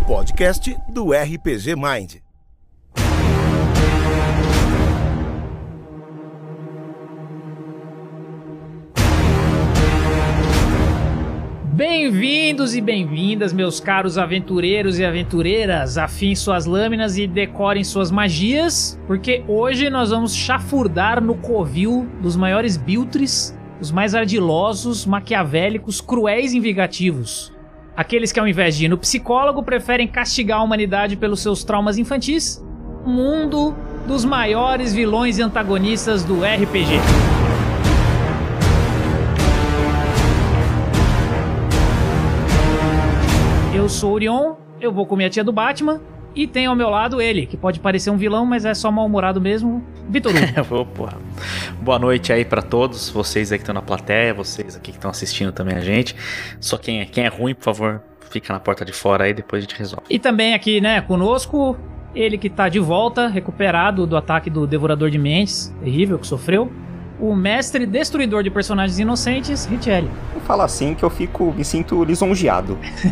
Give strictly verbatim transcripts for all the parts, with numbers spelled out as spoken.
podcast do R P G Mind. Bem-vindos e bem-vindas, meus caros aventureiros e aventureiras. Afiem suas lâminas e decorem suas magias, porque hoje nós vamos chafurdar no covil dos maiores biltres, os mais ardilosos, maquiavélicos, cruéis e vingativos. Aqueles que, ao invés de ir no psicólogo, preferem castigar a humanidade pelos seus traumas infantis. Mundo dos maiores vilões e antagonistas do R P G. Eu sou o Orion, eu vou comer a tia do Batman, e tem ao meu lado ele, que pode parecer um vilão, mas é só mal-humorado mesmo, Vitor Hugo. Boa noite aí pra todos, vocês aí que estão na plateia, vocês aqui que estão assistindo também a gente. Só quem é, quem é ruim, por favor, fica na porta de fora aí, depois a gente resolve. E também aqui, né, conosco, ele que tá de volta, recuperado do ataque do Devorador de Mentes, terrível, que sofreu, o mestre destruidor de personagens inocentes, Richelli. Eu falo assim que eu fico, me sinto lisonjeado.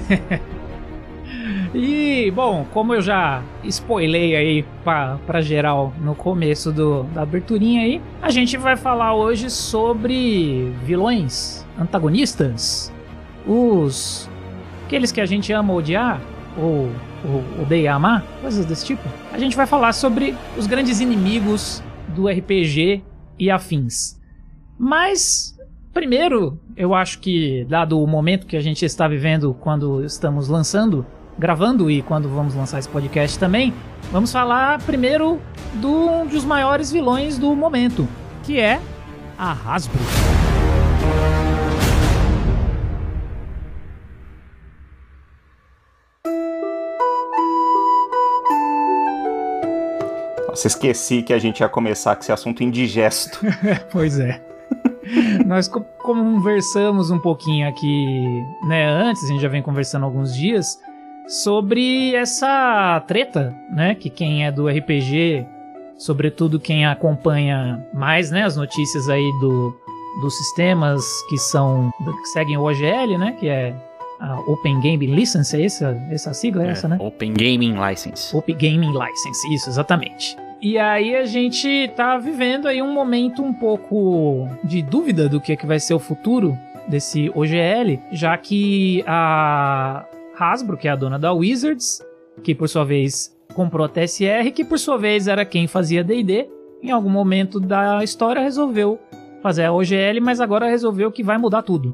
E, bom, como eu já spoilei aí pra, pra geral no começo do, da aberturinha aí, a gente vai falar hoje sobre vilões, antagonistas, os... aqueles que a gente ama odiar, ou, ou odeia amar, coisas desse tipo. A gente vai falar sobre os grandes inimigos do R P G e afins. Mas, primeiro, eu acho que, dado o momento que a gente está vivendo quando estamos lançando, gravando e quando vamos lançar esse podcast também, vamos falar primeiro de um dos maiores vilões do momento, que é a Hasbro. Nossa, esqueci que a gente ia começar com esse assunto indigesto. Pois é. Nós co- conversamos um pouquinho aqui, né, antes, a gente já vem conversando há alguns dias, sobre essa treta, né, que quem é do R P G, sobretudo quem acompanha mais, né, as notícias aí do, dos sistemas que são, que seguem o O G L, né, que é a Open Gaming License, é essa, essa sigla é, é essa, né? Open Gaming License. Open Gaming License, isso, exatamente. E aí a gente tá vivendo aí um momento um pouco de dúvida do que, é que vai ser o futuro desse O G L, já que a Hasbro, que é a dona da Wizards, que por sua vez comprou a T S R, que por sua vez era quem fazia D e D, em algum momento da história resolveu fazer a O G L, mas agora resolveu que vai mudar tudo.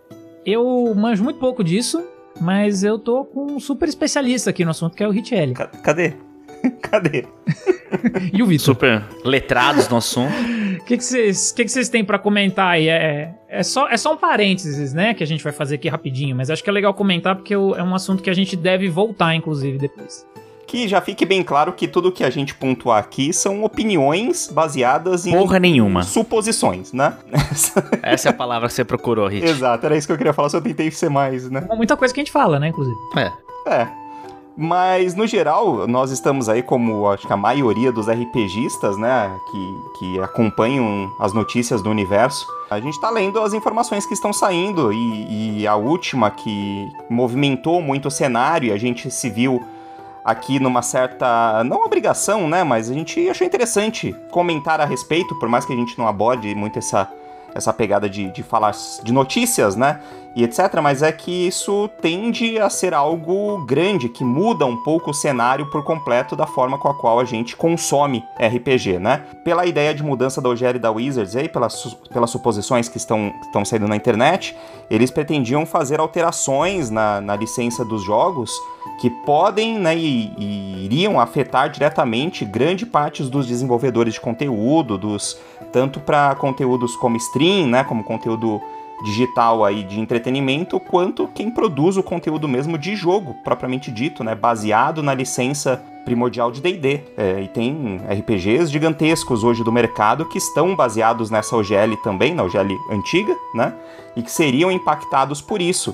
Eu manjo muito pouco disso, mas eu tô com um super especialista aqui no assunto, que é o Richelli. Cadê? Cadê? E o Vitor? Super letrados no assunto. O que vocês que que que têm pra comentar aí? É, é, só, é só um parênteses, né, que a gente vai fazer aqui rapidinho, mas acho que é legal comentar porque é um assunto que a gente deve voltar, inclusive, depois. Que já fique bem claro que tudo que a gente pontuar aqui são opiniões baseadas em... Porra nenhuma. Suposições, né? Essa é a palavra que você procurou, Rich. Exato, era isso que eu queria falar, só eu tentei ser mais, né? Muita coisa que a gente fala, né, inclusive. É. É. Mas, no geral, nós estamos aí como, acho que a maioria dos RPGistas, né, que, que acompanham as notícias do universo. A gente tá lendo as informações que estão saindo e, e a última que movimentou muito o cenário, e a gente se viu aqui numa certa, não obrigação, né, mas a gente achou interessante comentar a respeito, por mais que a gente não aborde muito essa, essa pegada de, de falar de notícias, né, e etcétera, mas é que isso tende a ser algo grande, que muda um pouco o cenário por completo da forma com a qual a gente consome R P G, né? Pela ideia de mudança da O G L e da Wizards, aí, pelas, pelas suposições que estão, estão saindo na internet, eles pretendiam fazer alterações na, na licença dos jogos que podem, né, e, e iriam afetar diretamente grande parte dos desenvolvedores de conteúdo, dos, tanto para conteúdos como stream, né, como conteúdo digital aí de entretenimento, quanto quem produz o conteúdo mesmo de jogo, propriamente dito, né, baseado na licença primordial de D e D. É, e tem R P Gs gigantescos hoje do mercado que estão baseados nessa O G L também, na O G L antiga, né, e que seriam impactados por isso.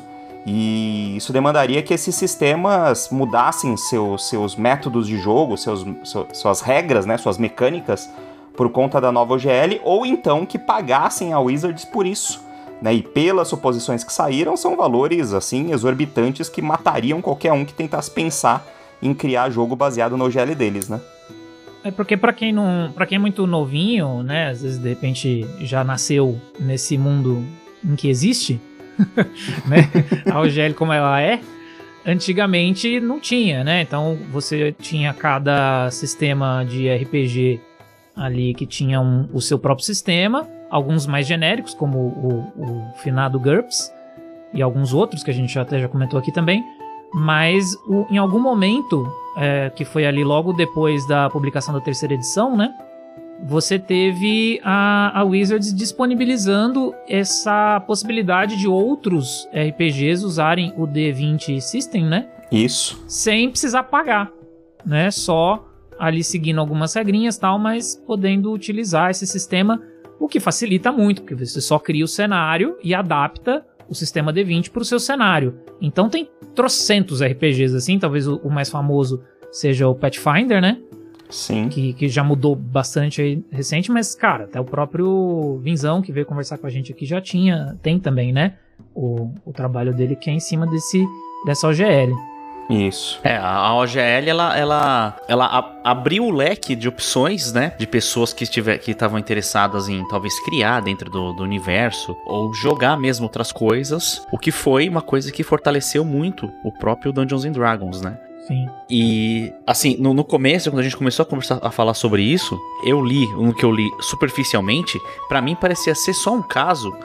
E isso demandaria que esses sistemas mudassem seus, seus métodos de jogo, seus, suas regras, né, suas mecânicas, por conta da nova O G L, ou então que pagassem a Wizards por isso, né? E pelas suposições que saíram, são valores, assim, exorbitantes que matariam qualquer um que tentasse pensar em criar jogo baseado no O G L deles, né? É porque pra quem não, para quem é muito novinho, né, às vezes de repente já nasceu nesse mundo em que existe, né? A O G L como ela é, antigamente não tinha, né? Então você tinha cada sistema de R P G ali que tinha um, o seu próprio sistema, alguns mais genéricos, como o, o finado GURPS, e alguns outros que a gente até já comentou aqui também, mas o, em algum momento, é, que foi ali logo depois da publicação da terceira edição, né, você teve a, a Wizards disponibilizando essa possibilidade de outros R P Gs usarem o D vinte System, né? Isso. Sem precisar pagar, né? Só ali seguindo algumas regrinhas e tal, mas podendo utilizar esse sistema, o que facilita muito, porque você só cria o cenário e adapta o sistema D vinte para o seu cenário. Então tem trocentos R P Gs assim, talvez o, o mais famoso seja o Pathfinder, né? Sim. Que, que já mudou bastante aí recente, mas, cara, até o próprio Vinzão, que veio conversar com a gente aqui, já tinha, tem também, né? O, o trabalho dele que é em cima desse, dessa O G L. Isso. É, a O G L, ela, ela, ela a, abriu o leque de opções, né? De pessoas que estiver, que estavam interessadas em talvez criar dentro do, do universo ou jogar mesmo outras coisas, o que foi uma coisa que fortaleceu muito o próprio Dungeons and Dragons, né? Sim. E, assim, no, no começo, quando a gente começou a conversar, a falar sobre isso, eu li, no que eu li superficialmente, pra mim parecia ser só um caso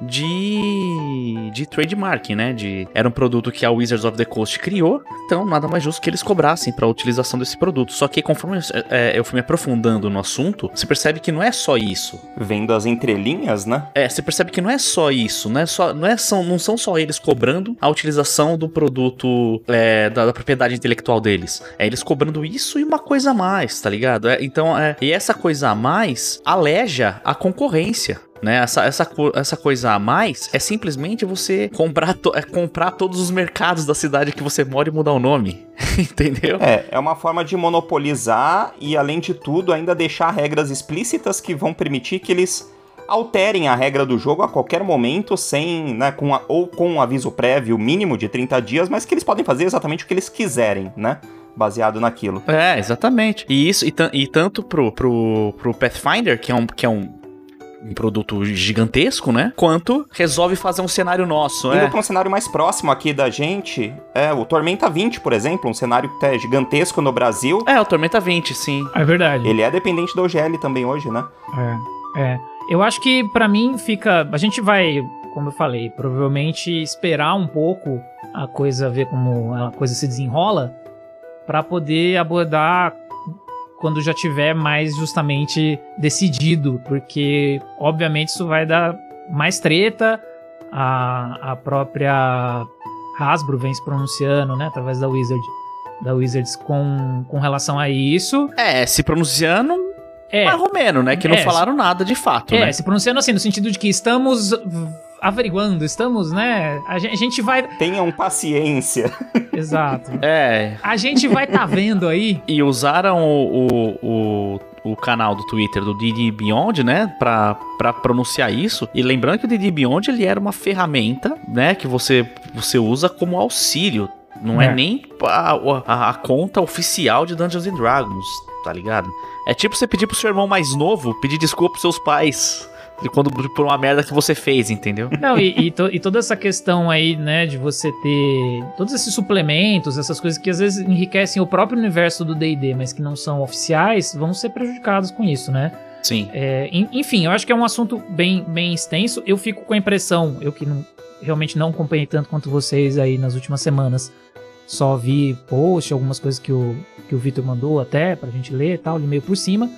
de de trademark, né? De, era um produto que a Wizards of the Coast criou, então nada mais justo que eles cobrassem para a utilização desse produto. Só que conforme é, eu fui me aprofundando no assunto, você percebe que não é só isso. Vendo as entrelinhas, né? É, você percebe que não é só isso, não, é só, não, é, são, não são só eles cobrando a utilização do produto, é, da, da propriedade intelectual deles. É eles cobrando isso e uma coisa a mais, tá ligado? É, então, é, e essa coisa a mais aleja a concorrência. Né? Essa, essa, essa coisa a mais é simplesmente você comprar, to, é comprar todos os mercados da cidade que você mora e mudar o nome. Entendeu? É, é uma forma de monopolizar e, além de tudo, ainda deixar regras explícitas que vão permitir que eles alterem a regra do jogo a qualquer momento, sem, né, com a, ou com um aviso prévio mínimo de trinta dias, mas que eles podem fazer exatamente o que eles quiserem, né? Baseado naquilo. É, exatamente. E isso, e, e tanto pro, pro, pro Pathfinder, que é um. Que é um um produto gigantesco, né? Quanto resolve fazer um cenário nosso, Indo é. para um cenário mais próximo aqui da gente, é o Tormenta vinte, por exemplo, um cenário que é gigantesco no Brasil. É, o Tormenta vinte, sim. É verdade. Ele é dependente da O G L também hoje, né? É, é. Eu acho que pra mim fica... A gente vai, como eu falei, provavelmente esperar um pouco a coisa, ver como a coisa se desenrola, pra poder abordar quando já tiver mais justamente decidido, porque obviamente isso vai dar mais treta. A, a própria Hasbro vem se pronunciando, né, através da Wizard, da Wizards com, com relação a isso. É, se pronunciando é, mais ou menos, né, que não é, falaram nada de fato, é, né. se pronunciando assim, no sentido de que estamos averiguando, estamos, né, a gente, a gente vai... Tenham paciência. Exato. É. A gente vai tá vendo aí. E usaram o, o, o, o canal do Twitter do D D Beyond, né, pra, pra pronunciar isso. E lembrando que o D D Beyond, ele era uma ferramenta, né, que você, você usa como auxílio. Não é, é nem a, a, a conta oficial de Dungeons and Dragons, tá ligado? É tipo você pedir pro seu irmão mais novo pedir desculpa pros seus pais quando, por uma merda que você fez, entendeu? Não, e, e, to, e toda essa questão aí, né, de você ter todos esses suplementos, essas coisas que às vezes enriquecem o próprio universo do D e D, mas que não são oficiais, vão ser prejudicados com isso, né? Sim. É, enfim, eu acho que é um assunto bem, bem extenso. Eu fico com a impressão, eu que não, realmente não acompanhei tanto quanto vocês aí nas últimas semanas, só vi post, algumas coisas que o, que o Vitor mandou até pra gente ler e tal, li meio por cima.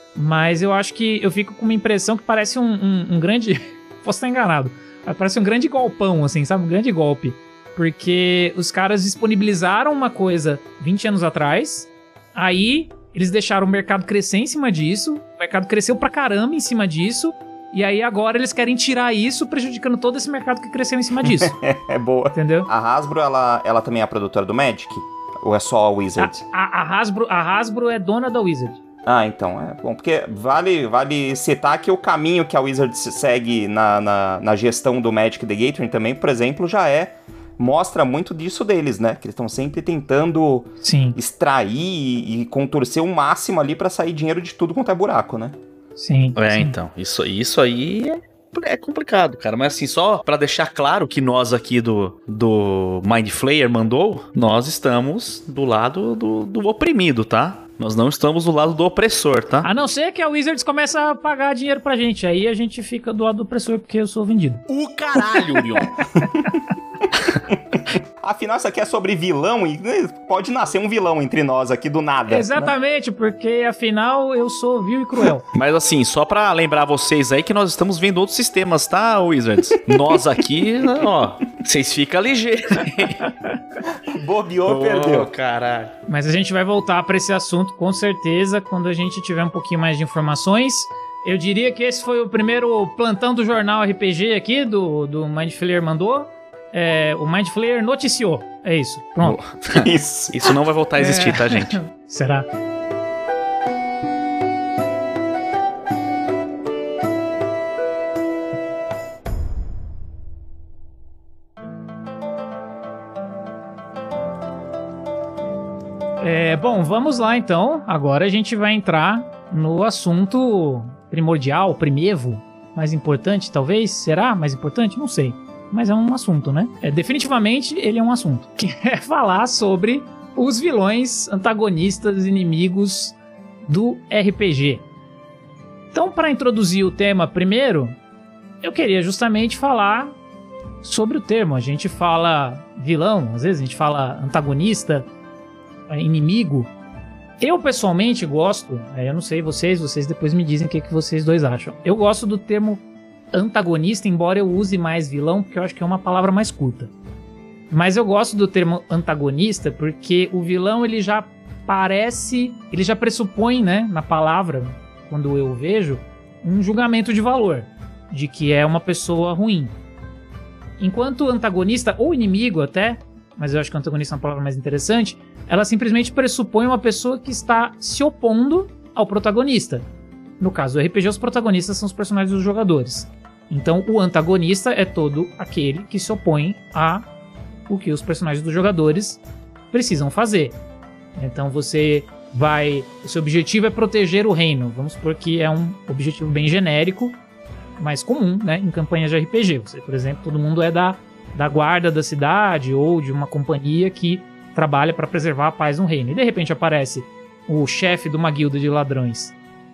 Mas eu acho que eu fico com uma impressão que parece um, um, um grande... Posso estar enganado. Parece um grande golpão, assim, sabe? Um grande golpe. Porque os caras disponibilizaram uma coisa vinte anos atrás, aí eles deixaram o mercado crescer em cima disso, o mercado cresceu pra caramba em cima disso, e aí agora eles querem tirar isso, prejudicando todo esse mercado que cresceu em cima disso. É boa. Entendeu? A Hasbro, ela, ela também é a produtora do Magic? Ou é só a Wizard? A, a, a, Hasbro, a Hasbro é dona da Wizard. Ah, então, é bom, porque vale, vale citar que o caminho que a Wizards segue na, na, na gestão do Magic the Gathering também, por exemplo, já é, mostra muito disso deles, né? Que eles estão sempre tentando Sim. extrair e, e contorcer o máximo ali pra sair dinheiro de tudo quanto é buraco, né? Sim. É, sim. então, isso, isso aí é, é complicado, cara. Mas assim, só pra deixar claro que nós aqui do, do Mind Flayer mandou, nós estamos do lado do, do oprimido, tá? Nós não estamos do lado do opressor, tá? A não ser que a Wizards comece a pagar dinheiro pra gente. Aí a gente fica do lado do opressor porque eu sou vendido. O caralho, Mion! Afinal, isso aqui é sobre vilão e pode nascer um vilão entre nós aqui do nada. Exatamente, né? Porque afinal eu sou vil e cruel. Mas assim, só pra lembrar vocês aí que nós estamos vendo outros sistemas, tá, Wizards? Nós aqui, ó, vocês ficam ligeiros. Bobeou, oh, perdeu. Caralho. Mas a gente vai voltar pra esse assunto com certeza quando a gente tiver um pouquinho mais de informações. Eu diria que esse foi o primeiro plantão do jornal R P G aqui, do, do Mind Flayer mandou. É, o Mind Flayer noticiou. É isso. Pronto. Isso. Isso não vai voltar a existir, é... tá, gente? Será? É, bom, vamos lá então. Agora a gente vai entrar no assunto primordial, primevo, mais importante talvez. Será mais importante? Não sei. Mas é um assunto, né? É, definitivamente ele é um assunto. Que é falar sobre os vilões, antagonistas, inimigos do R P G. Então, para introduzir o tema primeiro, eu queria justamente falar sobre o termo. A gente fala vilão, às vezes a gente fala antagonista, inimigo. Eu pessoalmente gosto, eu não sei vocês, vocês depois me dizem o que, que vocês dois acham. Eu gosto do termo antagonista, embora eu use mais vilão, porque eu acho que é uma palavra mais curta. Mas eu gosto do termo antagonista porque o vilão ele já parece, ele já pressupõe, né, na palavra, quando eu vejo, um julgamento de valor, de que é uma pessoa ruim. Enquanto antagonista, ou inimigo até, mas eu acho que antagonista é uma palavra mais interessante, ela simplesmente pressupõe uma pessoa que está se opondo ao protagonista. No caso do R P G, os protagonistas são os personagens dos jogadores. Então, o antagonista é todo aquele que se opõe a o que os personagens dos jogadores precisam fazer. Então, você vai... O seu objetivo é proteger o reino. Vamos supor que é um objetivo bem genérico, mas comum, né, em campanhas de R P G. Você, por exemplo, todo mundo é da, da guarda da cidade ou de uma companhia que trabalha para preservar a paz no reino. E, de repente, aparece o chefe de uma guilda de ladrões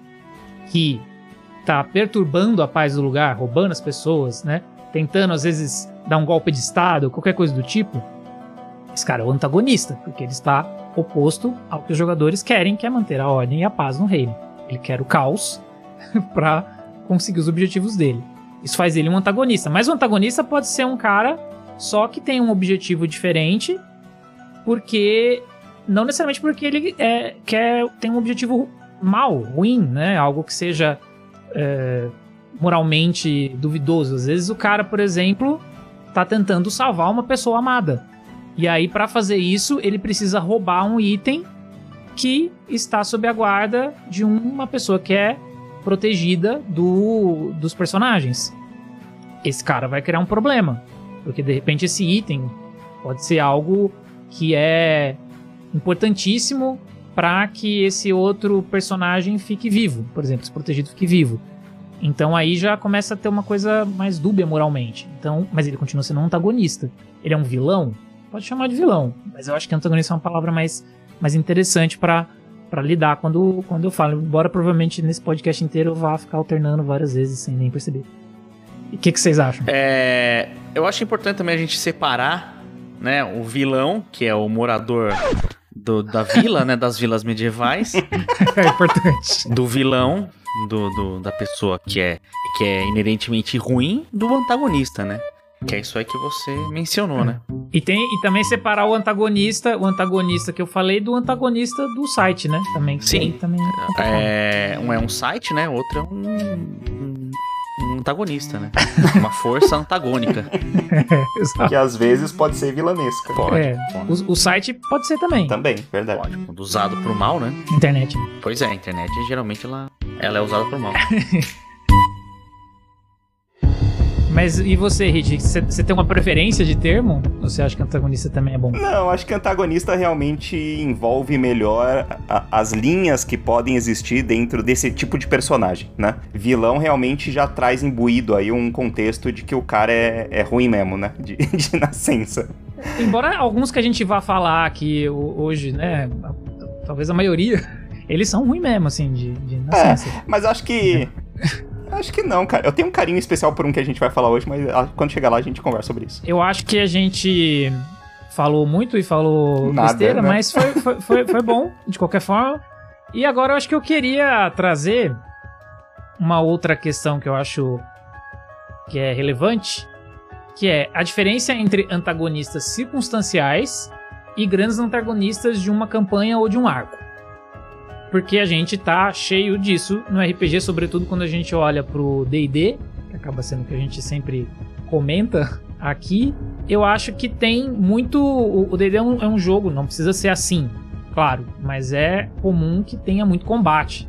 que tá perturbando a paz do lugar, roubando as pessoas, né? Tentando, às vezes, dar um golpe de estado, qualquer coisa do tipo. Esse cara é o antagonista, porque ele está oposto ao que os jogadores querem, que é manter a ordem e a paz no reino. Ele quer o caos para conseguir os objetivos dele. Isso faz ele um antagonista. Mas o antagonista pode ser um cara só que tem um objetivo diferente, porque... Não necessariamente porque ele é, quer, tem um objetivo mal, ruim, né? Algo que seja é, moralmente duvidoso. Às vezes o cara, por exemplo, tá tentando salvar uma pessoa amada. E aí, para fazer isso, ele precisa roubar um item que está sob a guarda de uma pessoa que é protegida do, dos personagens. Esse cara vai criar um problema, porque de repente esse item pode ser algo que é importantíssimo para que esse outro personagem fique vivo, por exemplo, esse protegido fique vivo. Então aí já começa a ter uma coisa mais dúbia moralmente. Então, mas ele continua sendo um antagonista. Ele é um vilão? Pode chamar de vilão, mas eu acho que antagonista é uma palavra mais, mais interessante para para lidar quando, quando eu falo. Embora provavelmente nesse podcast inteiro eu vá ficar alternando várias vezes sem nem perceber. E o que, que vocês acham? É, eu acho importante também a gente separar, né, o vilão, que é o morador do, da vila, né, das vilas medievais. É importante. Do vilão, do, do, da pessoa que é, que é inerentemente ruim, do antagonista, né? Que é isso aí que você mencionou, é. né? E, tem, e também separar o antagonista, o antagonista que eu falei, do antagonista do site, né? Também. Sim. Também é, um é um site, né? Outro é um, um, um antagonista, né? Uma força antagônica. É, exato. Que às vezes pode ser vilanesca. Pode, É, pode. o, o site pode ser também. Também, verdade. Pode, quando usado pro mal, né? Internet. Pois é, a internet geralmente ela, ela é usada pro mal. Mas e você, Hit? Você tem uma preferência de termo? Ou você acha que antagonista também é bom? Não, acho que antagonista realmente envolve melhor a, as linhas que podem existir dentro desse tipo de personagem, né? Vilão realmente já traz imbuído aí um contexto de que o cara é, é ruim mesmo, né? De, de nascença. Embora alguns que a gente vá falar aqui hoje, né? Talvez a maioria, eles são ruins mesmo, assim, de, de nascença. É, mas acho que... Acho que não, cara. Eu tenho um carinho especial por um que a gente vai falar hoje, mas quando chegar lá a gente conversa sobre isso. Eu acho que a gente falou muito e falou Nada, besteira, né? mas foi, foi, foi, foi bom, de qualquer forma. E agora eu acho que eu queria trazer uma outra questão que eu acho que é relevante, que é a diferença entre antagonistas circunstanciais e grandes antagonistas de uma campanha ou de um arco. Porque a gente tá cheio disso no R P G, sobretudo quando a gente olha pro D e D, que acaba sendo o que a gente sempre comenta aqui. Eu acho que tem muito... O D e D é um, é um jogo, não precisa ser assim, claro, mas é comum que tenha muito combate.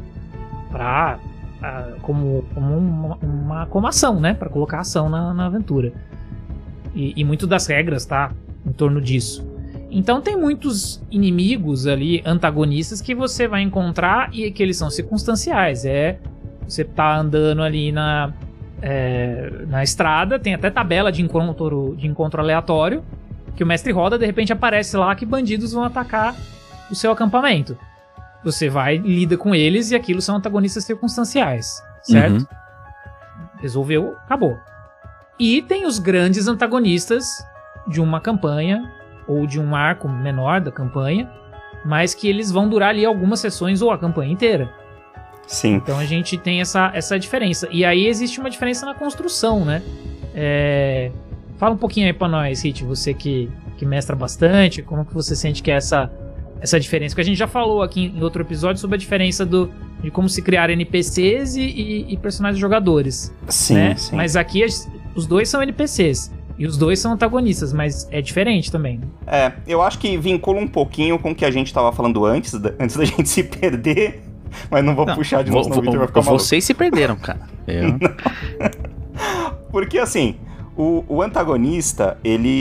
Pra, uh, como como uma, uma como ação, né? Pra colocar ação na, na aventura. E, e muito das regras tá em torno disso. Então tem muitos inimigos ali, antagonistas, que você vai encontrar e que eles são circunstanciais. É, você tá andando ali na, é, na estrada, tem até tabela de encontro, de encontro aleatório, que o mestre roda, de repente aparece lá que bandidos vão atacar o seu acampamento. Você vai, lida com eles e aquilo são antagonistas circunstanciais, certo? Uhum. Resolveu, acabou. E tem os grandes antagonistas de uma campanha ou de um arco menor da campanha, mas que eles vão durar ali algumas sessões ou a campanha inteira. Sim. Então a gente tem essa, essa diferença. E aí existe uma diferença na construção, né? É... Fala um pouquinho aí pra nós, Hit, você que, que mestra bastante, como que você sente que é essa, essa diferença? Porque a gente já falou aqui em outro episódio sobre a diferença do, de como se criar N P Cs e, e, e personagens jogadores. Sim, né? sim. Mas aqui os dois são N P Cs. E os dois são antagonistas, mas é diferente também. É, eu acho que vincula um pouquinho com o que a gente tava falando antes, da, antes da gente se perder, mas não vou não, puxar de novo, senão o Victor vai ficar maluco. Vocês se perderam, cara. Eu... Porque, assim, o, o antagonista,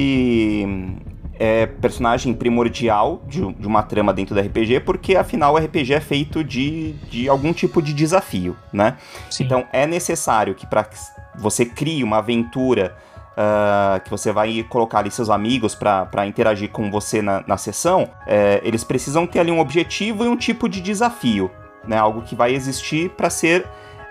ele é personagem primordial de, de uma trama dentro do R P G, porque, afinal, o R P G é feito de, de algum tipo de desafio, né? Sim. Então, é necessário que para você crie uma aventura... Uh, que você vai colocar ali seus amigos para interagir com você na, na sessão, é, eles precisam ter ali um objetivo e um tipo de desafio, né? Algo que vai existir para ser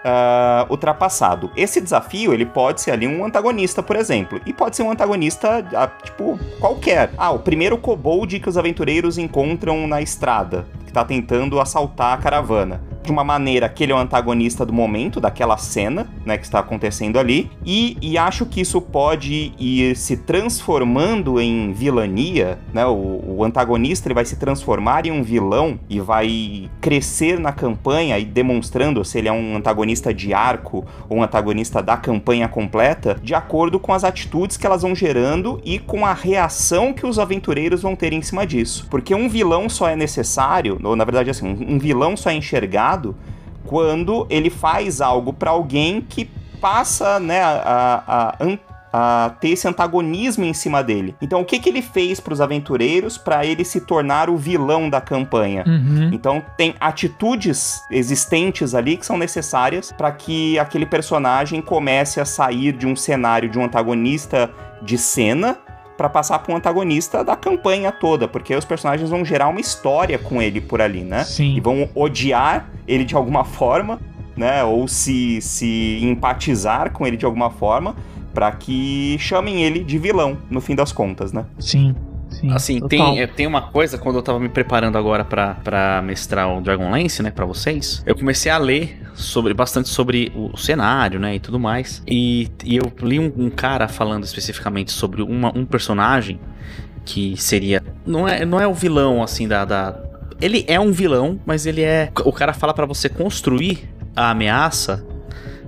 uh, ultrapassado. Esse desafio, ele pode ser ali um antagonista, por exemplo, e pode ser um antagonista, uh, tipo, qualquer. Ah, o primeiro kobold que os aventureiros encontram na estrada, que tá tentando assaltar a caravana. De uma maneira que ele é o antagonista do momento, daquela cena, né, que está acontecendo ali, e, e acho que isso pode ir se transformando em vilania, né, o, o antagonista ele vai se transformar em um vilão e vai crescer na campanha e demonstrando se ele é um antagonista de arco ou um antagonista da campanha completa, de acordo com as atitudes que elas vão gerando e com a reação que os aventureiros vão ter em cima disso. Porque um vilão só é necessário, ou na verdade assim, um, um vilão só é enxergado quando ele faz algo para alguém que passa, né, a, a, a, a ter esse antagonismo em cima dele. Então, o que, que ele fez para os aventureiros para ele se tornar o vilão da campanha? Uhum. Então, tem atitudes existentes ali que são necessárias para que aquele personagem comece a sair de um cenário de um antagonista de cena pra passar pra um antagonista da campanha toda, porque os personagens vão gerar uma história com ele por ali, né? Sim. E vão odiar ele de alguma forma, né? Ou se, se empatizar com ele de alguma forma, pra que chamem ele de vilão, no fim das contas, né? Sim. Sim, assim, tem, tem uma coisa, quando eu tava me preparando agora pra, pra mestrar o Dragonlance, né, pra vocês, eu comecei a ler sobre, bastante sobre o cenário, né, e tudo mais, e, e eu li um, um cara falando especificamente sobre uma, um personagem que seria, não é, não é o vilão, assim, da, da... Ele é um vilão, mas ele é... O cara fala pra você construir a ameaça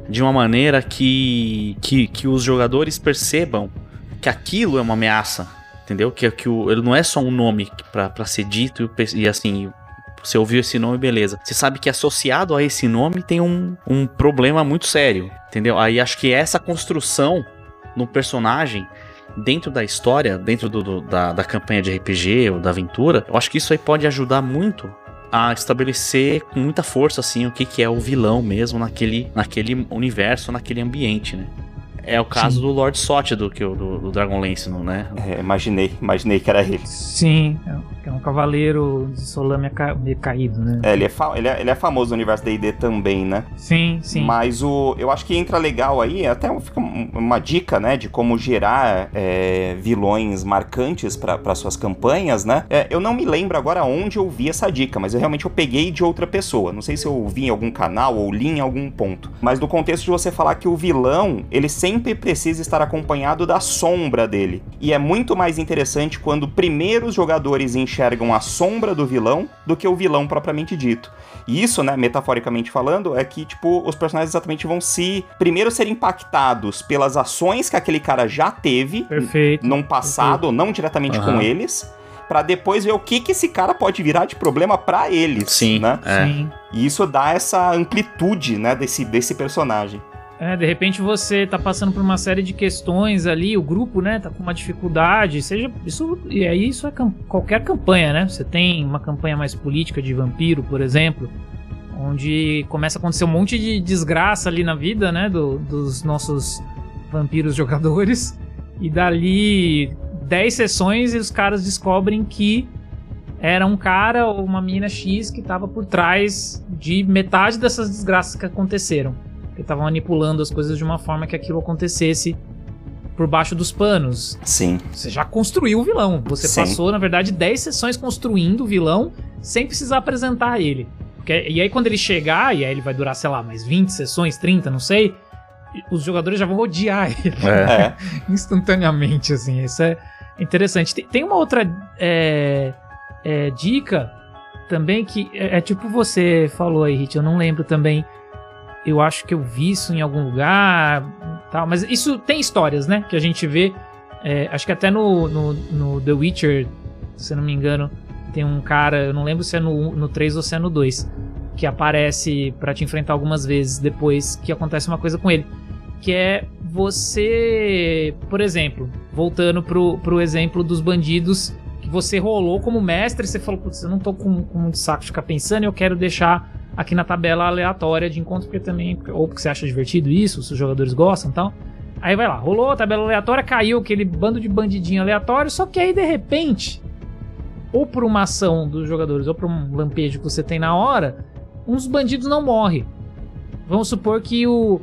de uma maneira que, que, que os jogadores percebam que aquilo é uma ameaça, entendeu? Que, que o, ele não é só um nome pra, pra ser dito e, e assim, você ouviu esse nome, beleza. Você sabe que associado a esse nome tem um, um problema muito sério, entendeu? Aí acho que essa construção no personagem, dentro da história, dentro do, do, da, da campanha de R P G ou da aventura, eu acho que isso aí pode ajudar muito a estabelecer com muita força, assim, o que, que é o vilão mesmo naquele, naquele universo, naquele ambiente, né? É o caso Sim. do Lord Sot do, do, do Dragonlance, né? É, imaginei, imaginei que era ele. Sim, é um cavaleiro de solame meio caído, né? É, ele é, fa- ele, é, ele é famoso no universo D e D também, né? Sim, sim. Mas o, eu acho que entra legal aí, até fica uma dica, né, de como gerar é, vilões marcantes para suas campanhas, né? É, eu não me lembro agora onde eu vi essa dica, mas eu realmente eu peguei de outra pessoa. Não sei se eu vi em algum canal ou li em algum ponto. Mas no contexto de você falar que o vilão, ele sempre precisa estar acompanhado da sombra dele. E é muito mais interessante quando primeiro os jogadores enxergam a sombra do vilão do que o vilão propriamente dito. E isso, né, metaforicamente falando, é que, tipo, os personagens exatamente vão se... primeiro ser impactados pelas ações que aquele cara já teve Perfeito. num passado, Perfeito. não diretamente uhum. com eles, pra depois ver o que que esse cara pode virar de problema pra eles, Sim, né? É. Sim. E isso dá essa amplitude, né, desse, desse personagem. É, de repente você tá passando por uma série de questões ali, o grupo, né, tá com uma dificuldade, seja isso, e aí isso é cam- qualquer campanha, né? Você tem uma campanha mais política de vampiro, por exemplo, onde começa a acontecer um monte de desgraça ali na vida, né, do, dos nossos vampiros jogadores, e dali dez sessões e os caras descobrem que era um cara ou uma mina X que tava por trás de metade dessas desgraças que aconteceram. Que estavam manipulando as coisas de uma forma que aquilo acontecesse por baixo dos panos. Sim. Você já construiu o vilão. Você Sim. passou, na verdade, dez sessões construindo o vilão sem precisar apresentar ele. Porque, e aí quando ele chegar, e aí ele vai durar, sei lá, mais vinte sessões, trinta, não sei, os jogadores já vão odiar ele. É. Instantaneamente, assim. Isso é interessante. Tem, tem uma outra é, é, dica também que é, é tipo você falou aí, Hit, eu não lembro também. Eu acho que eu vi isso em algum lugar, tal, mas isso tem histórias, né, que a gente vê, é, acho que até no, no, no The Witcher, se eu não me engano, tem um cara, eu não lembro se é no, no três ou se é no dois, que aparece pra te enfrentar algumas vezes depois que acontece uma coisa com ele, que é você, por exemplo, voltando pro, pro exemplo dos bandidos, que você rolou como mestre, você falou, putz, eu não tô com, com muito saco de ficar pensando, eu quero deixar aqui na tabela aleatória de encontro, porque também, ou porque você acha divertido isso, se os jogadores gostam e tal. Aí vai lá, rolou a tabela aleatória, caiu aquele bando de bandidinho aleatório, só que aí de repente, ou por uma ação dos jogadores, ou por um lampejo que você tem na hora, uns bandidos não morrem. Vamos supor que o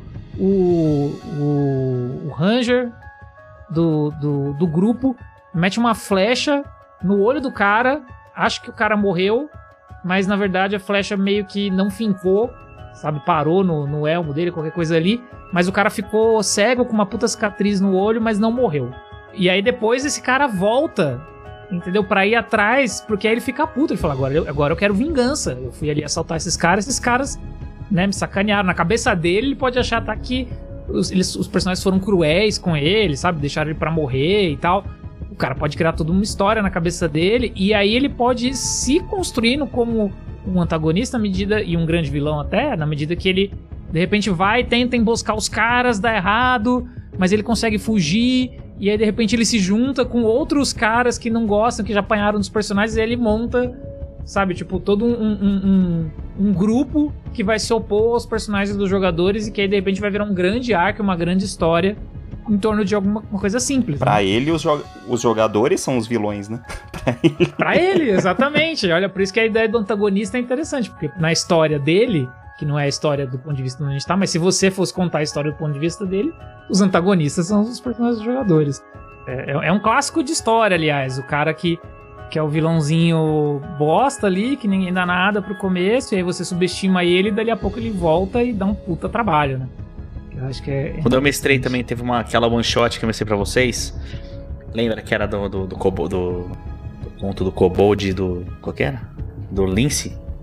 o, o, o Ranger do, do, do grupo mete uma flecha no olho do cara, acha que o cara morreu, mas na verdade a flecha meio que não fincou, sabe, parou no, no elmo dele, qualquer coisa ali, mas o cara ficou cego com uma puta cicatriz no olho, mas não morreu. E aí depois esse cara volta, entendeu, pra ir atrás, porque aí ele fica puto, ele fala, agora eu, agora eu quero vingança, eu fui ali assaltar esses caras, esses caras, né, me sacanearam. Na cabeça dele, ele pode achar tá, que os, eles, os personagens foram cruéis com ele, sabe, deixaram ele pra morrer e tal. O cara pode criar toda uma história na cabeça dele, e aí ele pode ir se construindo como um antagonista à medida, e um grande vilão até, na medida que ele, de repente, vai e tenta emboscar os caras, dá errado, mas ele consegue fugir, e aí de repente ele se junta com outros caras que não gostam, que já apanharam dos personagens, e aí ele monta, sabe, tipo, todo um, um, um, um grupo que vai se opor aos personagens dos jogadores, e que aí de repente vai virar um grande arco, uma grande história em torno de alguma coisa simples. Pra né? ele, os, jo- os jogadores são os vilões, né? Pra ele. Pra ele, exatamente. Olha, por isso que a ideia do antagonista é interessante, porque na história dele, que não é a história do ponto de vista onde a gente tá, mas se você fosse contar a história do ponto de vista dele, os antagonistas são os personagens dos jogadores. É, é um clássico de história, aliás. O cara que, que é o vilãozinho bosta ali, que ninguém dá nada pro começo, e aí você subestima ele, e dali a pouco ele volta e dá um puta trabalho, né? Eu acho que é. Quando eu mestrei também, teve uma, aquela one shot que eu mestrei pra vocês. Lembra que era do, do, do, Kobo, do, do conto do Kobold do. Qual que era? Do Lince?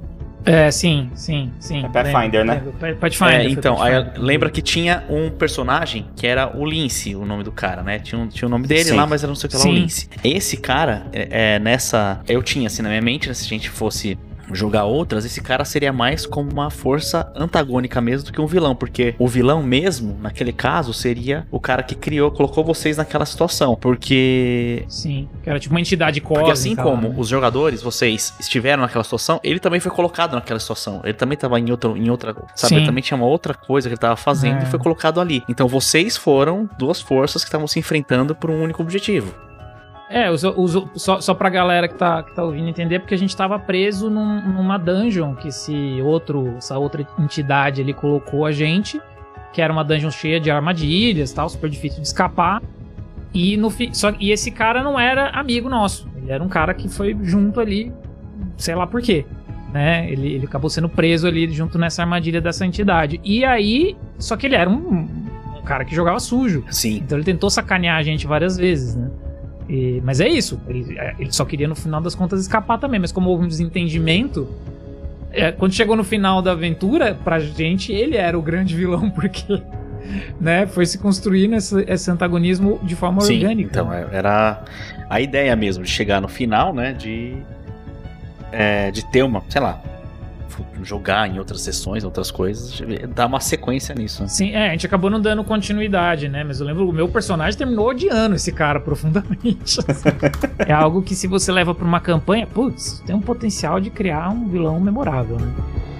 É, sim, sim, sim. É Pathfinder, né? Lembro. Pathfinder. É, então, Pathfinder. aí lembra que tinha um personagem que era o Lince, o nome do cara, né? Tinha, um, tinha o nome dele Sim. lá, mas era não sei o que lá, o Sim. Lince. Esse cara, é, é, nessa... Eu tinha assim na minha mente, né, se a gente fosse jogar outras, esse cara seria mais como uma força antagônica mesmo do que um vilão, porque o vilão mesmo, naquele caso, seria o cara que criou, colocou vocês naquela situação, porque... Sim, que era tipo uma entidade cósmica. Porque assim como lá, né? os jogadores, vocês estiveram naquela situação, ele também foi colocado naquela situação. Ele também estava em, outro, em outra... Sabe, Sim. ele também tinha uma outra coisa que ele estava fazendo É. e foi colocado ali. Então vocês foram duas forças que estavam se enfrentando por um único objetivo. É, os, os, só, só pra galera que tá, que tá ouvindo entender, porque a gente tava preso num, numa dungeon que esse outro, essa outra entidade ali colocou a gente, que era uma dungeon cheia de armadilhas e tal, super difícil de escapar. E, no fi, só, e esse cara não era amigo nosso, ele era um cara que foi junto ali, sei lá por quê, né? Ele, ele acabou sendo preso ali junto nessa armadilha dessa entidade. E aí, só que ele era um, um cara que jogava sujo, Sim. então ele tentou sacanear a gente várias vezes, né? E, mas é isso, ele, ele só queria no final das contas escapar também, mas como houve um desentendimento, é, quando chegou no final da aventura, pra gente ele era o grande vilão, porque né, foi se construindo esse, esse antagonismo de forma Sim, orgânica. então era a ideia mesmo de chegar no final, né, de, é, de ter uma, sei lá, jogar em outras sessões, outras coisas, dar uma sequência nisso. Né? Sim, é, a gente acabou não dando continuidade, né? Mas eu lembro, o meu personagem terminou odiando esse cara profundamente. Assim. É algo que se você leva pra uma campanha, putz, tem um potencial de criar um vilão memorável, né?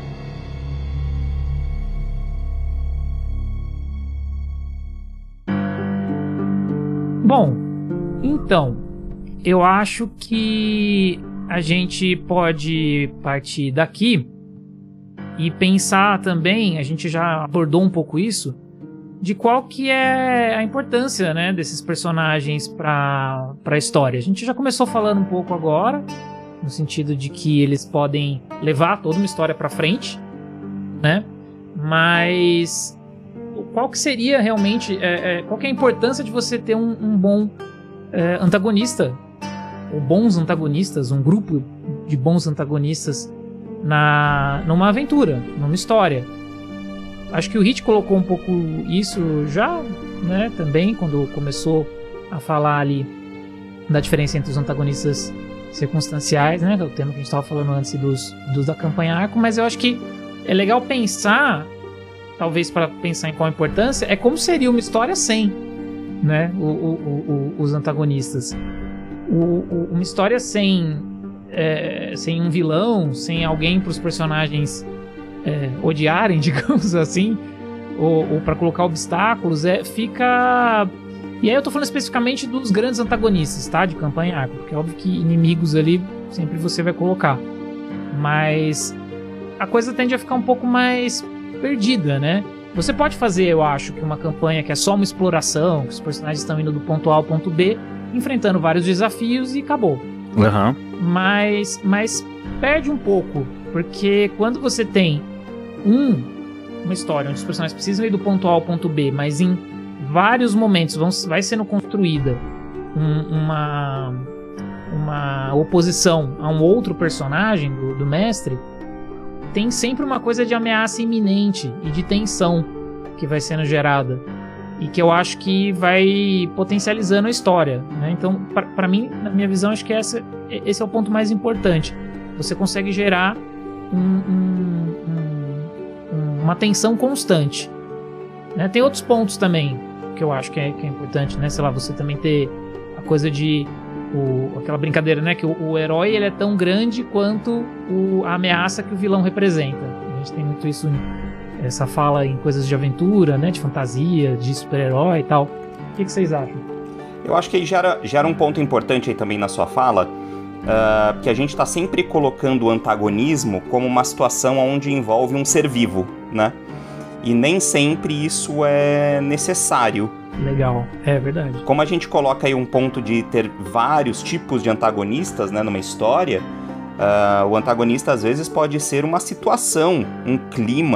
Bom, então, eu acho que a gente pode partir daqui e pensar também, a gente já abordou um pouco isso, de qual que é a importância, né, desses personagens para a história. A gente já começou falando um pouco agora, no sentido de que eles podem levar toda uma história para frente, né? Mas qual que seria realmente, é, é, qual que é a importância de você ter um, um bom é, antagonista, ou bons antagonistas, um grupo de bons antagonistas na, numa aventura, numa história? Acho que o Hit colocou um pouco isso já, né, também, quando começou a falar ali da diferença entre os antagonistas circunstanciais, né, que é o tema que a gente estava falando antes dos, dos da campanha Arco, mas eu acho que é legal pensar, talvez para pensar em qual a importância, é como seria uma história sem, né, o, o, o, os antagonistas. O, o, uma história sem, é, sem um vilão, sem alguém para os personagens é, odiarem, digamos assim, ou, ou para colocar obstáculos, é, fica... E aí eu tô falando especificamente dos grandes antagonistas, tá? De campanha Arco, porque é óbvio que inimigos ali sempre você vai colocar. Mas a coisa tende a ficar um pouco mais perdida, né? Você pode fazer, eu acho, que uma campanha que é só uma exploração, que os personagens estão indo do ponto A ao ponto B, enfrentando vários desafios e acabou. Uhum. Mas, mas perde um pouco, porque quando você tem um, uma história onde os personagens precisam ir do ponto A ao ponto B, mas em vários momentos vão, vai sendo construída um, uma, uma oposição a um outro personagem do, do mestre, tem sempre uma coisa de ameaça iminente e de tensão que vai sendo gerada e que eu acho que vai potencializando a história, né? Então, para mim, na minha visão, acho que essa, esse é o ponto mais importante. Você consegue gerar um, um, um, uma tensão constante, né? Tem outros pontos também que eu acho que é, que é importante, né? Sei lá, você também ter a coisa de o, aquela brincadeira, né? Que o, o herói ele é tão grande quanto o, a ameaça que o vilão representa. A gente tem muito isso, essa fala em coisas de aventura, né? De fantasia, de super-herói e tal. O que, que vocês acham? Eu acho que aí gera, gera um ponto importante aí também na sua fala, uh, que a gente está sempre colocando o antagonismo como uma situação onde envolve um ser vivo, né? E nem sempre isso é necessário. Legal, é verdade. Como a gente coloca aí um ponto de ter vários tipos de antagonistas, né, numa história, uh, o antagonista às vezes pode ser uma situação, um clima,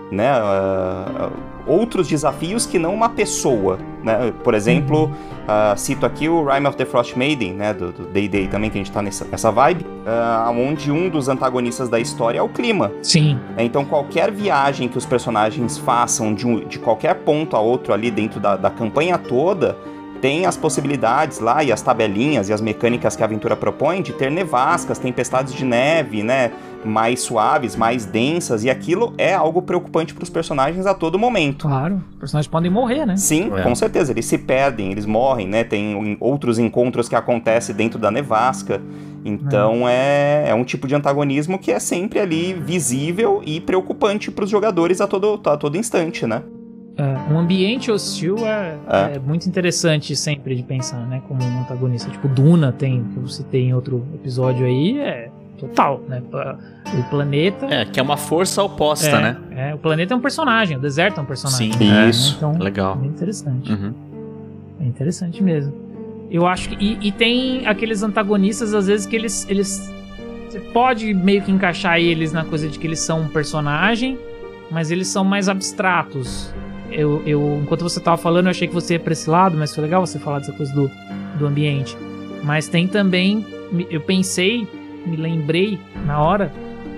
né, uh, uh, outros desafios que não uma pessoa, né? Por exemplo, uh, cito aqui o Rime of the Frost Maiden, né, do D e D também, que a gente tá nessa, nessa vibe, uh, onde um dos antagonistas da história é o clima. Sim. Então qualquer viagem que os personagens façam de, um, de qualquer ponto a outro ali dentro da, da campanha toda, tem as possibilidades lá e as tabelinhas e as mecânicas que a aventura propõe de ter nevascas, tempestades de neve, né, mais suaves, mais densas, e aquilo é algo preocupante para os personagens a todo momento. Claro, os personagens podem morrer, né? Sim, é. Com certeza, eles se perdem, eles morrem, né, tem outros encontros que acontecem dentro da nevasca, então é, é um tipo de antagonismo que é sempre ali visível e preocupante para os jogadores a todo, a todo instante, né? É, um ambiente hostil é, é. é muito interessante sempre de pensar, né, como um antagonista. Tipo, Duna tem, que eu citei em outro episódio aí, é total, né? O planeta... É, que é uma força oposta, é, né? É, o planeta é um personagem, o deserto é um personagem. Sim, né? Isso. Então, legal. É interessante. Uhum. É interessante mesmo. Eu acho que... E, e tem aqueles antagonistas, às vezes, que eles... eles você pode meio que encaixar eles na coisa de que eles são um personagem, mas eles são mais abstratos. Eu, eu, enquanto você tava falando, eu achei que você ia pra esse lado, mas foi legal você falar dessa coisa do, do ambiente. Mas tem também, eu pensei, me lembrei na hora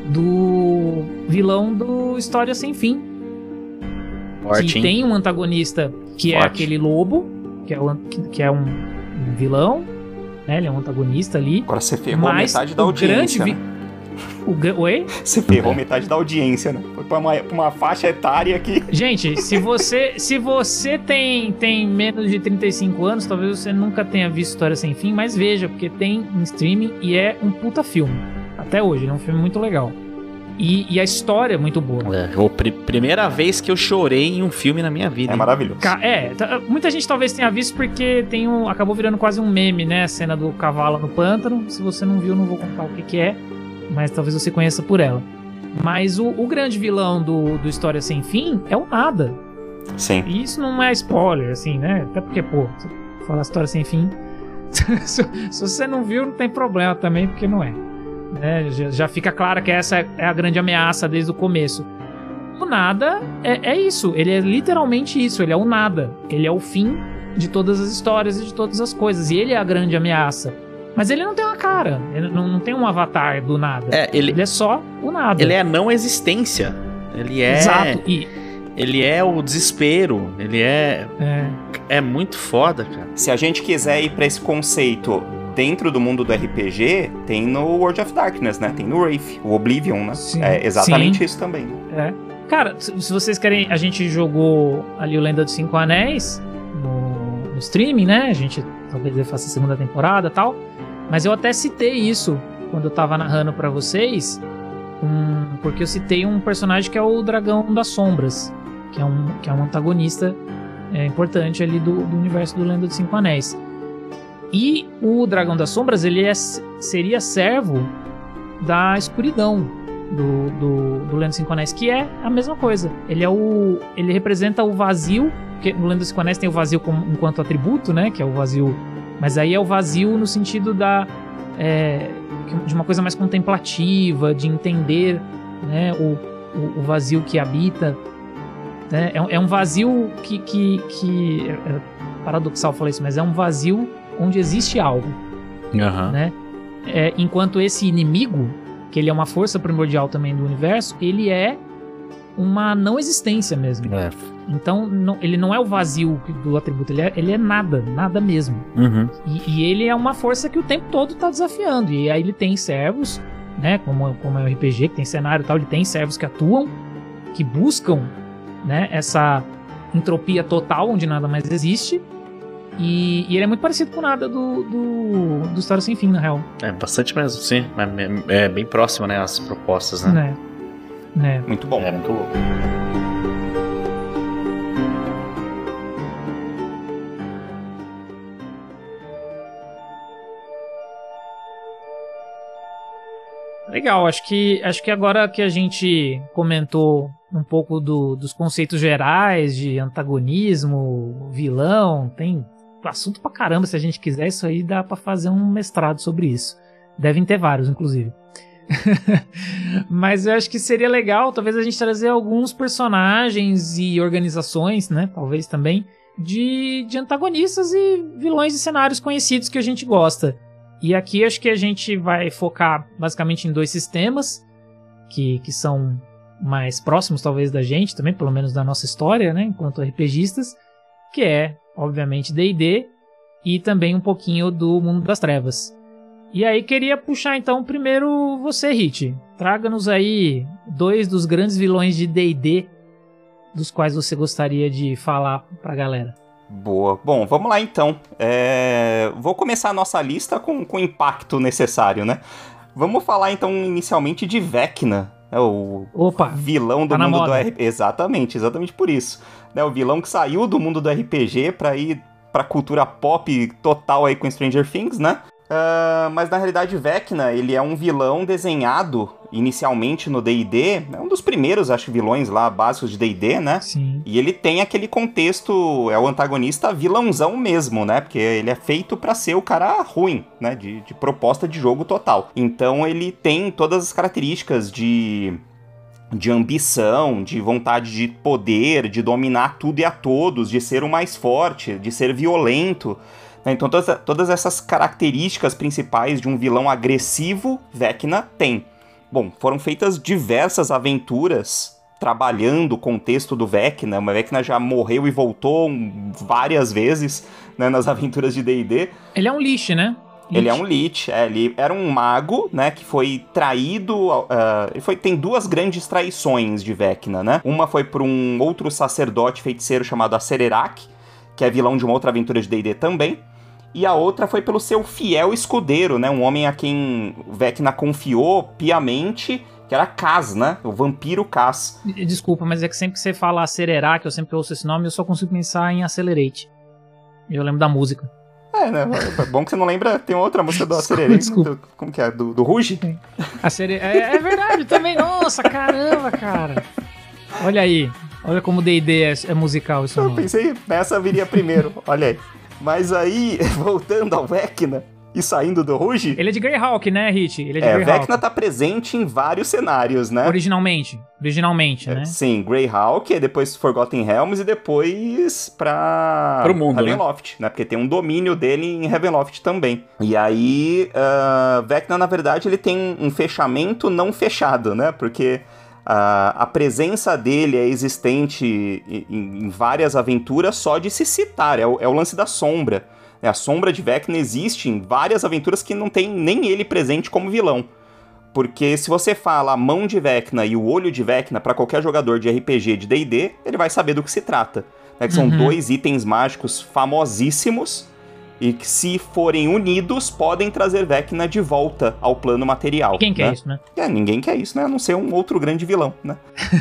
do vilão do História Sem Fim. Forte, que hein? tem um antagonista que Forte. é aquele lobo, que é, o, que é um, um vilão, né? Ele é um antagonista ali. Agora você ferrou mas metade da o audiência, grande vi... né? o, oi? Você ferrou metade da audiência, né? Foi pra uma, pra uma faixa etária que... Gente, se você, se você tem, tem menos de trinta e cinco anos, talvez você nunca tenha visto História Sem Fim, mas veja, porque tem em streaming e é um puta filme. Até hoje, é um filme muito legal. E, e a história é muito boa. É, a pr- primeira vez que eu chorei em um filme na minha vida. É hein? maravilhoso. Ca- É, tá- muita gente talvez tenha visto porque tem um, acabou virando quase um meme, né? A cena do cavalo no pântano. Se você não viu, não vou contar o que que é, mas talvez você conheça por ela. Mas o, o grande vilão do, do História Sem Fim é o nada. Sim. E isso não é spoiler, assim, né? Até porque, pô, se eu falar História Sem Fim, se, se você não viu, não tem problema também, porque não é. Né? Já, já fica claro que essa é a grande ameaça desde o começo. O nada é, é isso, ele é literalmente isso, ele é o nada. Ele é o fim de todas as histórias e de todas as coisas. E ele é a grande ameaça. Mas ele não tem uma cara, ele não, não tem um avatar do nada. É, ele, ele é só o nada. ele é a não existência. Ele é. Exato. E, Ele é o desespero. Ele é. é, É muito foda, cara. Se a gente quiser ir pra esse conceito dentro do mundo do R P G, tem no World of Darkness, né? Tem no Wraith, o Oblivion, né? Sim. É exatamente Sim. isso também. é. Cara, se se vocês querem, a gente jogou ali o Lenda dos Cinco Anéis no, no streaming, né? A gente talvez faça a segunda temporada e tal. Mas eu até citei isso quando eu tava narrando pra vocês, um, porque eu citei um personagem que é o Dragão das Sombras, que é um, que é um antagonista é, importante ali do, do universo do Lenda dos Cinco Anéis. E o Dragão das Sombras, ele é, seria servo da escuridão do, do, do Lenda dos Cinco Anéis, que é a mesma coisa. Ele é o, ele representa o vazio, porque no Lenda dos Cinco Anéis tem o vazio como, enquanto atributo, né, que é o vazio, mas aí é o vazio no sentido da é, de uma coisa mais contemplativa, de entender, né, o, o, o vazio que habita, né, é, é um vazio que, que, que é, é paradoxal falar isso, mas é um vazio onde existe algo, Uhum. né? É, enquanto esse inimigo, que ele é uma força primordial também do universo, ele é uma não existência mesmo. É. Então não, ele não é o vazio do atributo, ele é, ele é nada, nada mesmo. Uhum. E, e ele é uma força que o tempo todo tá desafiando. E aí ele tem servos, né? Como, como é o R P G, que tem cenário e tal, ele tem servos que atuam, que buscam, né, essa entropia total, onde nada mais existe. E, e ele é muito parecido com nada do, do, do História Sem Fim, na real. É bastante mesmo, sim. É, é bem próximo, né? As propostas, né? Né? Né? Muito bom. É muito louco. Legal, acho que, acho que agora que a gente comentou um pouco do, dos conceitos gerais de antagonismo, vilão, tem assunto pra caramba, se a gente quiser, isso aí dá pra fazer um mestrado sobre isso. Devem ter vários, inclusive. Mas eu acho que seria legal, talvez, a gente trazer alguns personagens e organizações, né? Talvez também, de, de antagonistas e vilões de cenários conhecidos que a gente gosta. E aqui acho que a gente vai focar basicamente em dois sistemas, que, que são mais próximos, talvez, da gente também, pelo menos da nossa história, né? Enquanto RPGistas, que é, obviamente, D e D e também um pouquinho do Mundo das Trevas. E aí queria puxar então primeiro você, Hit. Traga-nos aí dois dos grandes vilões de D e D dos quais você gostaria de falar pra galera. Boa. Bom, vamos lá então. É... Vou começar a nossa lista com, com o impacto necessário, né? Vamos falar então inicialmente de Vecna, né? O Opa, vilão do tá mundo na moda. do R P G. Exatamente, exatamente por isso. Né? O vilão que saiu do mundo do R P G pra ir pra cultura pop total aí com Stranger Things, né? Uh, mas na realidade Vecna, ele é um vilão desenhado inicialmente no D e D, é um dos primeiros, acho, vilões lá básicos de D e D, né? Sim. E ele tem aquele contexto, é o antagonista vilãozão mesmo, né? Porque ele é feito pra ser o cara ruim, né? De, de proposta de jogo total. Então ele tem todas as características de... de ambição, de vontade de poder, de dominar tudo e a todos, de ser o mais forte, de ser violento. Então todas, todas essas características principais de um vilão agressivo, Vecna tem. Bom, foram feitas diversas aventuras trabalhando o contexto do Vecna. O Vecna já morreu e voltou várias vezes, né, nas aventuras de D e D. Ele é um Lich, né? Lich. Ele é um Lich, é, ele era um mago, né, que foi traído, uh, ele foi, tem duas grandes traições de Vecna, né? Uma foi por um outro sacerdote feiticeiro chamado Acererak, que é vilão de uma outra aventura de D e D também. E a outra foi pelo seu fiel escudeiro, né? Um homem a quem Vecna confiou piamente, que era Kaz, né? O vampiro Kaz. Desculpa, mas é que sempre que você fala Acererak, eu sempre ouço esse nome, eu só consigo pensar em Accelerate. Eu lembro da música. É, né? É bom que você não lembra, tem outra música do Acelerate. Desculpa. Como que é? Do, do Ruge? Acere... É, é verdade também. Nossa, caramba, cara. Olha aí. Olha como D e D é, é musical isso. Eu pensei, nessa viria primeiro. Olha aí. Mas aí, voltando ao Vecna e saindo do Ruge... Ele é de Greyhawk, né, Hit? Ele é de é, Greyhawk. Vecna tá presente em vários cenários, né? Originalmente. Originalmente, é, né? Sim, Greyhawk, e depois Forgotten Realms e depois pra... Pro mundo, Ravenloft, né? né? Porque tem um domínio dele em Ravenloft também. E aí, uh, Vecna, na verdade, ele tem um fechamento não fechado, né? Porque... Uh, a presença dele é existente em, em várias aventuras só de se citar, é o, é o lance da sombra. A sombra de Vecna existe em várias aventuras que não tem nem ele presente como vilão. Porque se você fala a mão de Vecna e o olho de Vecna para qualquer jogador de R P G de D e D, ele vai saber do que se trata. Né? Que são Uhum. dois itens mágicos famosíssimos e que, se forem unidos, podem trazer Vecna de volta ao plano material. Quem né? quer isso, né? É, ninguém quer isso, né? A não ser um outro grande vilão, né?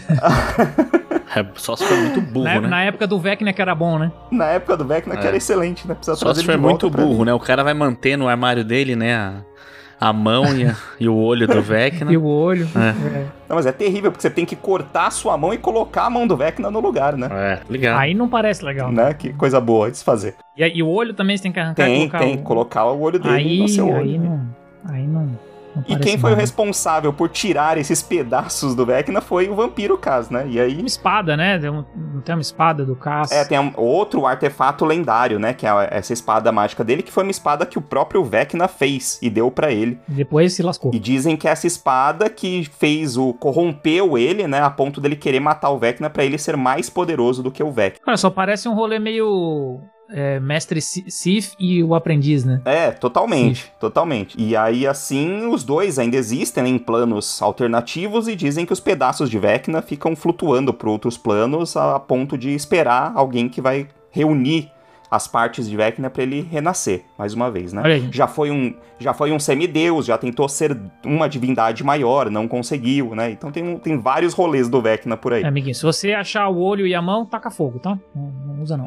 É, só se for muito burro, Na, né? na época do Vecna que era bom, né? Na época do Vecna, É. que era excelente, né? Precisa Só trazer se ele for de muito volta pra burro, mim. né? O cara vai manter no armário dele, né? A, a mão e, a- e o olho do Vecna. E o olho. É. É. Não, mas é terrível, porque você tem que cortar a sua mão e colocar a mão do Vecna no lugar, né? É, ligado. Aí não parece legal. Né? Né? Que coisa boa de se fazer. E, aí- e o olho também você tem que arrancar e Tem, colocar tem. o... Colocar o olho dele Aí, no seu olho. aí não... Aí não... não E parece quem foi o bom. responsável por tirar esses pedaços do Vecna foi o vampiro Kaz, né? E aí... Uma espada, né? Tem um- Não tem uma espada do Cass. É, tem um- outro artefato lendário, né? Que é essa espada mágica dele, que foi uma espada que o próprio Vecna fez e deu pra ele. Depois se lascou. E dizem que essa espada que fez o... corrompeu ele, né? A ponto dele querer matar o Vecna pra ele ser mais poderoso do que o Vecna. Cara, só parece um rolê meio... é, Mestre Si- Sif e o aprendiz, né? É, totalmente, totalmente. E aí, assim, os dois ainda existem, né, em planos alternativos e dizem que os pedaços de Vecna ficam flutuando por outros planos a ponto de esperar alguém que vai reunir as partes de Vecna pra ele renascer, mais uma vez, né? Olha aí. Já foi um, já foi um semideus, já tentou ser uma divindade maior, não conseguiu, né? Então tem, tem vários rolês do Vecna por aí. É, amiguinho, se você achar o olho e a mão, taca fogo, tá? Não, não usa não.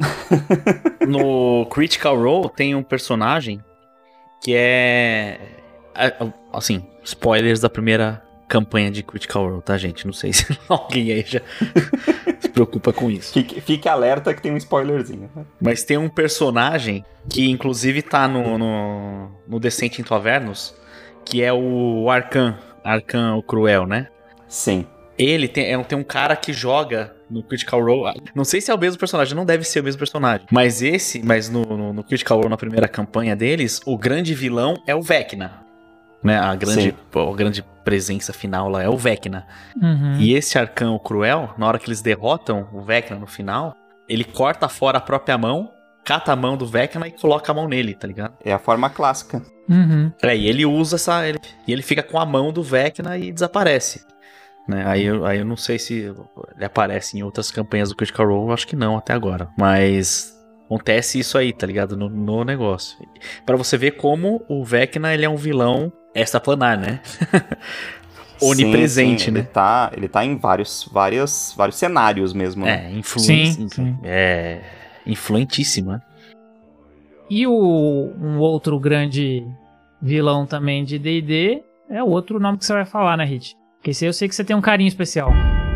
No Critical Role tem um personagem que é... é, assim, spoilers da primeira campanha de Critical Role, tá, gente? Não sei se alguém aí já se preocupa com isso. Fique, fique alerta que tem um spoilerzinho, né? Mas tem um personagem que inclusive tá no, no, no Descent into Avernus, que é o Arcan, Arcan o Cruel, né? Sim. Ele tem, é, tem um cara que joga no Critical Role. Não sei se é o mesmo personagem, não deve ser o mesmo personagem. Mas esse, mas no, no, no Critical Role, na primeira campanha deles, o grande vilão é o Vecna. Né? A grande, a grande presença final lá é o Vecna. Uhum. E esse Arcan o Cruel, na hora que eles derrotam o Vecna no final, ele corta fora a própria mão, cata a mão do Vecna e coloca a mão nele, tá ligado? É a forma clássica. Uhum. É, e ele usa essa... Ele, e ele fica com a mão do Vecna e desaparece. Né? Aí, eu, aí eu não sei se ele aparece em outras campanhas do Critical Role, acho que não até agora. Mas acontece isso aí, tá ligado? No, no negócio. Pra você ver como o Vecna, ele é um vilão extraplanar, né? Onipresente, sim, sim. né? Ele tá, ele tá em vários, vários, vários cenários mesmo, né? É, influência. Sim, sim. É, influentíssimo, né? E o, um outro grande vilão também de D e D é o outro nome que você vai falar, né, Hit? Porque esse aí eu sei que você tem um carinho especial.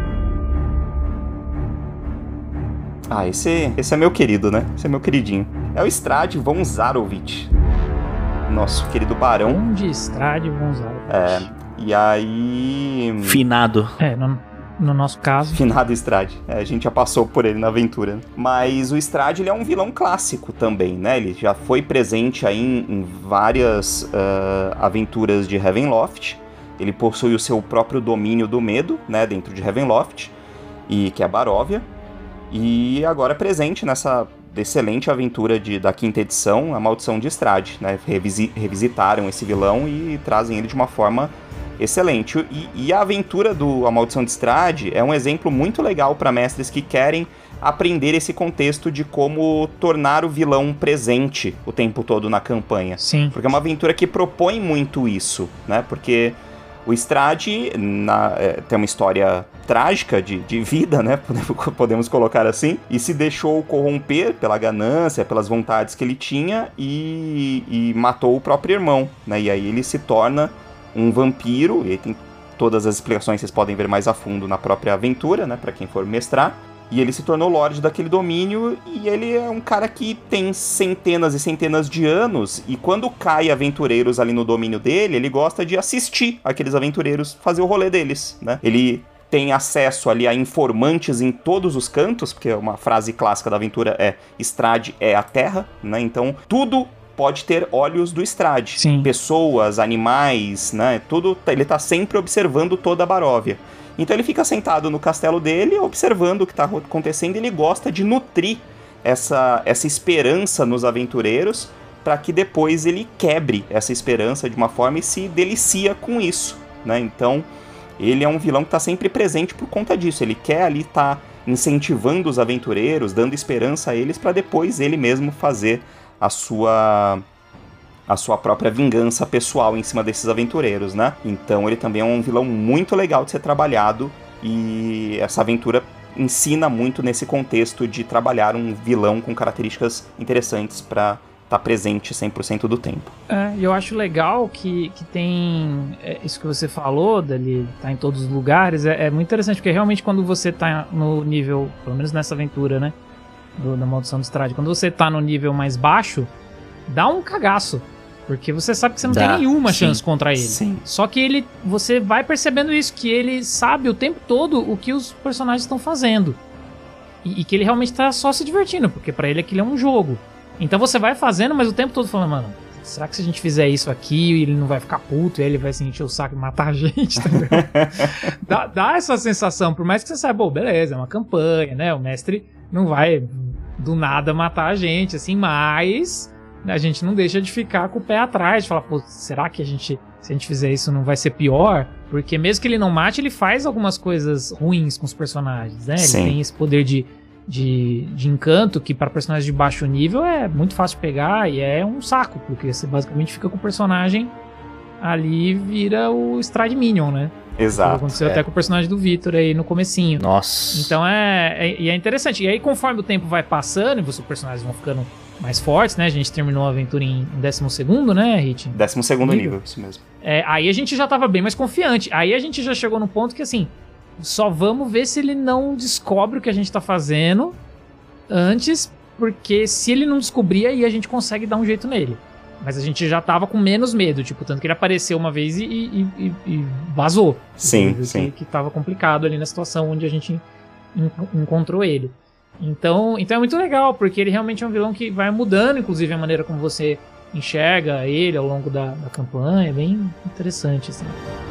Ah, esse, esse é meu querido, né? Esse é meu queridinho. É o Strahd von Zarovich. Nosso querido barão. Onde Strahd von Zarovich. É, e aí... Finado. É, no, no nosso caso. Finado Strahd. É, a gente já passou por ele na aventura. Né? Mas o Strahd, ele é um vilão clássico também, né? Ele já foi presente aí em, em várias uh, aventuras de Ravenloft. Ele possui o seu próprio domínio do medo, né, dentro de Ravenloft, e que é Baróvia. E agora é presente nessa excelente aventura de, da quinta edição, A Maldição de Strahd, né? Revisi, revisitaram esse vilão e trazem ele de uma forma excelente. E, e a aventura do A Maldição de Strahd é um exemplo muito legal para mestres que querem aprender esse contexto de como tornar o vilão presente o tempo todo na campanha. Sim. Porque é uma aventura que propõe muito isso, né? Porque o Strahd na, é, tem uma história trágica de, de vida, né? Podemos colocar assim. E se deixou corromper pela ganância, pelas vontades que ele tinha e, e matou o próprio irmão, né? E aí ele se torna um vampiro. E aí tem todas as explicações, vocês podem ver mais a fundo na própria aventura, né? Pra quem for mestrar. E ele se tornou Lorde daquele domínio, e ele é um cara que tem centenas e centenas de anos, e quando cai aventureiros ali no domínio dele, ele gosta de assistir aqueles aventureiros fazer o rolê deles, né? Ele tem acesso ali a informantes em todos os cantos, porque uma frase clássica da aventura é Strahd é a terra, né? Então, tudo pode ter olhos do Strahd. Sim. Pessoas, animais, né? Tudo, ele tá sempre observando toda a Baróvia. Então ele fica sentado no castelo dele, observando o que está acontecendo, e ele gosta de nutrir essa, essa esperança nos aventureiros, para que depois ele quebre essa esperança de uma forma e se delicia com isso, né? Então ele é um vilão que está sempre presente por conta disso. Ele quer ali estar tá incentivando os aventureiros, dando esperança a eles, para depois ele mesmo fazer a sua... a sua própria vingança pessoal em cima desses aventureiros, né? Então ele também é um vilão muito legal de ser trabalhado, e essa aventura ensina muito nesse contexto de trabalhar um vilão com características interessantes para estar tá presente cem por cento do tempo. É, eu acho legal que, que tem é, isso que você falou, dele tá em todos os lugares, é, é muito interessante, porque realmente quando você tá no nível, pelo menos nessa aventura, né, do, da Maldição do Strahd, quando você tá no nível mais baixo, dá um cagaço. Porque você sabe que você não Dá, tem nenhuma sim, chance contra ele. Sim. Só que ele, você vai percebendo isso, que ele sabe o tempo todo o que os personagens estão fazendo. E, e que ele realmente tá só se divertindo, porque pra ele aquilo é um jogo. Então você vai fazendo, mas o tempo todo falando, mano, será que se a gente fizer isso aqui, ele não vai ficar puto, e aí ele vai se encher o saco e matar a gente, tá ligado? dá, dá essa sensação, por mais que você saiba, bom, beleza, é uma campanha, né? O mestre não vai do nada matar a gente, assim, mas... a gente não deixa de ficar com o pé atrás, de falar, pô, será que a gente, se a gente fizer isso, não vai ser pior? Porque mesmo que ele não mate, ele faz algumas coisas ruins com os personagens, né? Sim. Ele tem esse poder de, de, de encanto que para personagens de baixo nível é muito fácil de pegar e é um saco, porque você basicamente fica com o personagem ali e vira o Strahd Minion, né? Exato. Aconteceu é. até com o personagem do Victor aí no comecinho. Nossa. Então é, é, e é interessante. E aí conforme o tempo vai passando e os personagens vão ficando mais fortes, né? A gente terminou a aventura em décimo segundo, né, Hit? Décimo segundo nível, nível, isso mesmo. É, aí a gente já tava bem mais confiante. Aí a gente já chegou no ponto que, assim, só vamos ver se ele não descobre o que a gente tá fazendo antes, porque se ele não descobrir, aí a gente consegue dar um jeito nele. Mas a gente já tava com menos medo, tipo, tanto que ele apareceu uma vez e, e, e, e vazou. Sim, que, sim. Que tava complicado ali na situação onde a gente en- encontrou ele. Então, então é muito legal, porque ele realmente é um vilão que vai mudando, inclusive, a maneira como você enxerga ele ao longo da, da campanha. É bem interessante, assim.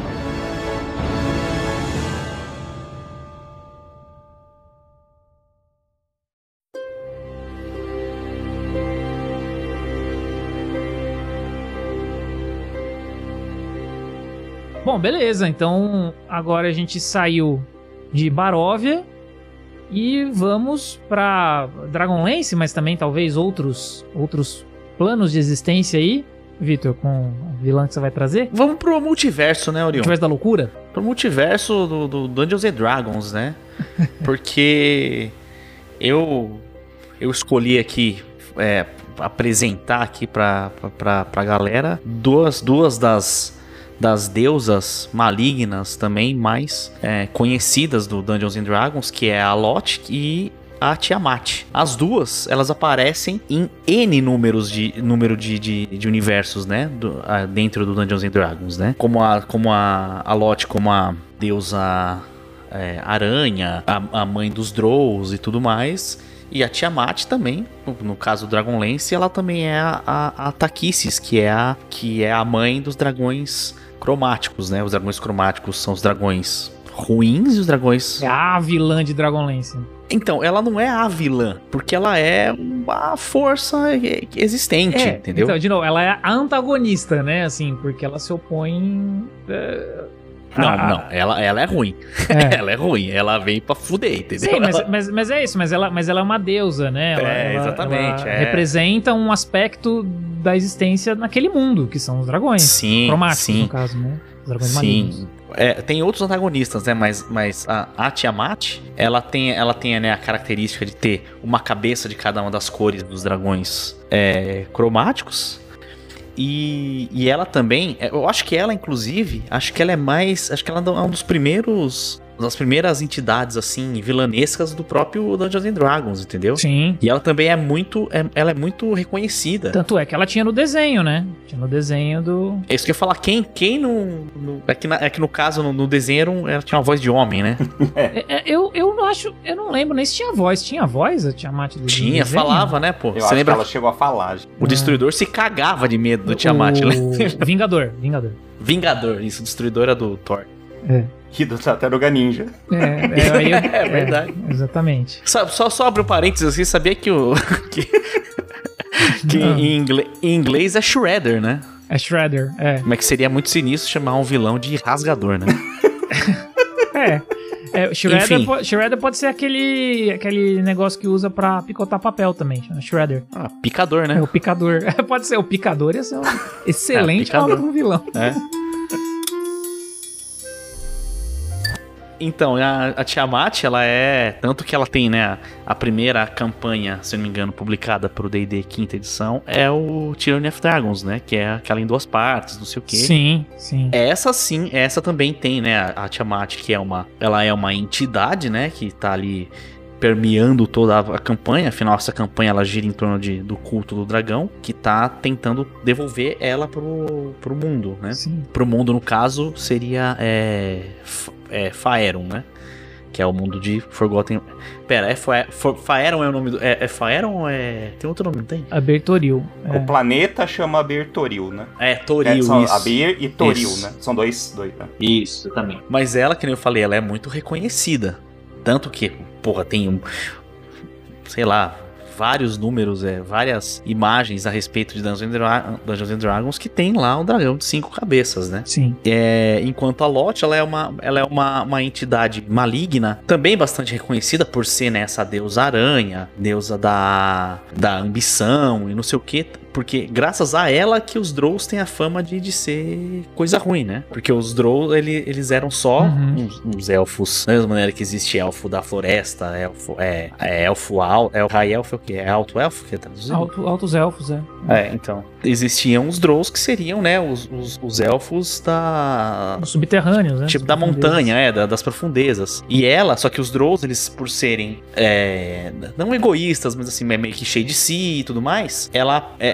Bom, beleza. Então, agora a gente saiu de Baróvia e vamos pra Dragonlance, mas também talvez outros, outros planos de existência aí. Vitor, com o vilão que você vai trazer? Vamos pro multiverso, né, Orion? Multiverso da loucura? Pro multiverso do, do Dungeons and Dragons, né? Porque eu, eu escolhi aqui... É, apresentar aqui pra, pra, pra galera duas, duas das, das deusas malignas também mais é, conhecidas do Dungeons and Dragons, que é a Lot e a Tiamat. As duas, elas aparecem em N números de, número de, de, de universos, né? Do, a, dentro do Dungeons and Dragons, né? Como a, como a, a Lot, como a deusa é, aranha, a, a mãe dos Drows e tudo mais. E a Tiamat também, no, no caso do Dragonlance, ela também é a, a, a Taquices, que é a, que é a mãe dos dragões cromáticos, né? Os dragões cromáticos são os dragões ruins e os dragões... É a vilã de Dragonlance. Então, ela não é a vilã, porque ela é uma força existente, É, entendeu? Então, de novo, ela é a antagonista, né? Assim, porque ela se opõe... É... Não, Ah, não, ela, ela é ruim. É. Ela é ruim, ela vem pra fuder, entendeu? Sim, mas, Ela- mas, mas é isso, mas ela, mas ela é uma deusa, né? Ela, É, ela- exatamente, ela é. representa um aspecto da existência naquele mundo, que são os dragões. Sim, cromáticos, sim. no caso, né? Os dragões malignos. Sim. É, tem outros antagonistas, né? Mas, mas a, a Tiamat, ela tem, ela tem né, a característica de ter uma cabeça de cada uma das cores dos dragões é, cromáticos. E, e ela também, eu acho que ela, inclusive, acho que ela é mais. Acho que ela é um dos primeiros. Das primeiras entidades, assim, vilanescas do próprio Dungeons and Dragons, entendeu? Sim. E ela também é muito. É, ela é muito reconhecida. Tanto é que ela tinha no desenho, né? Tinha no desenho do... É isso que eu ia falar, quem, quem no, no- é, que na- é que no caso, no, no desenho, era um- ela tinha uma voz de homem, né? É, é, eu, eu não acho... Eu não lembro nem se tinha voz. Tinha voz a Tiamat do Tinha, desenho? falava, né, pô? Eu Você acho lembra? que ela chegou a falar. gente. O Destruidor se cagava de medo do Tiamat, o... né? Vingador, Vingador. Vingador, isso, o Destruidor é do Thor. É. E do Tartaruga Ninja. É, é, aí eu- É verdade. Exatamente. Só, só, só abre um parênteses assim, sabia que o. que, que Não. em, inglês, em inglês é Shredder, né? É Shredder, é. Mas que seria muito sinistro chamar um vilão de rasgador, né? É. É, Shredder, Enfim. po- Shredder pode ser aquele, aquele negócio que usa pra picotar papel também, chama Shredder. Ah, picador, É né? o picador. Pode ser o picador, ia ser um excelente picador. nome pra um vilão. É. Então, a, a Tiamat, ela é... Tanto que ela tem, né, a primeira campanha, se eu não me engano, publicada pro D e D quinta edição, é o Tyranny of Dragons, né? Que é aquela em duas partes, não sei o quê. Sim, sim. Essa sim, essa também tem, né, a, a Tiamat, que é uma... Ela é uma entidade, né, que tá ali permeando toda a, a campanha. Afinal, essa campanha, ela gira em torno de, do culto do dragão, que tá tentando devolver ela pro, pro mundo, né? Sim. Pro mundo, no caso, seria é, F- é, Faerun, né? Que é o mundo de Forgotten... Pera, é Fa- For- Faerun é o nome do... É, é Faerun ou é... Tem outro nome, não tem? Abertoril. É. O planeta chama Bertoril, né? É, Toril, É, são isso. Aber e Toril, Isso. né? São dois, dois, né? Isso, também. Mas ela, que nem eu falei, ela é muito reconhecida. Tanto que, porra, tem um... Sei lá... Vários números, é, várias imagens a respeito de Dungeons and, Dra- Dungeons and Dragons que tem lá um dragão de cinco cabeças, né? Sim. É, enquanto a Lot, ela é, uma, ela é uma, uma entidade maligna, também bastante reconhecida por ser, né, essa deusa aranha, deusa da, da ambição e não sei o que, porque graças a ela que os Drows têm a fama de, de ser coisa ruim, né? Porque os Drows, ele, eles eram só Uhum. uns, uns elfos, da mesma maneira que existe elfo da floresta, elfo, é, é elfo alto, é, high elfo é o que? É alto elfo que é traduzido? Alto, altos elfos, é. É, então. Existiam os Drows que seriam, né, os, os, os elfos da... Os subterrâneos, né? Tipo da montanha, é, da- das profundezas. E ela, só que os Drows, eles por serem, é, não egoístas, mas assim, meio que cheio de si e tudo mais, ela, é,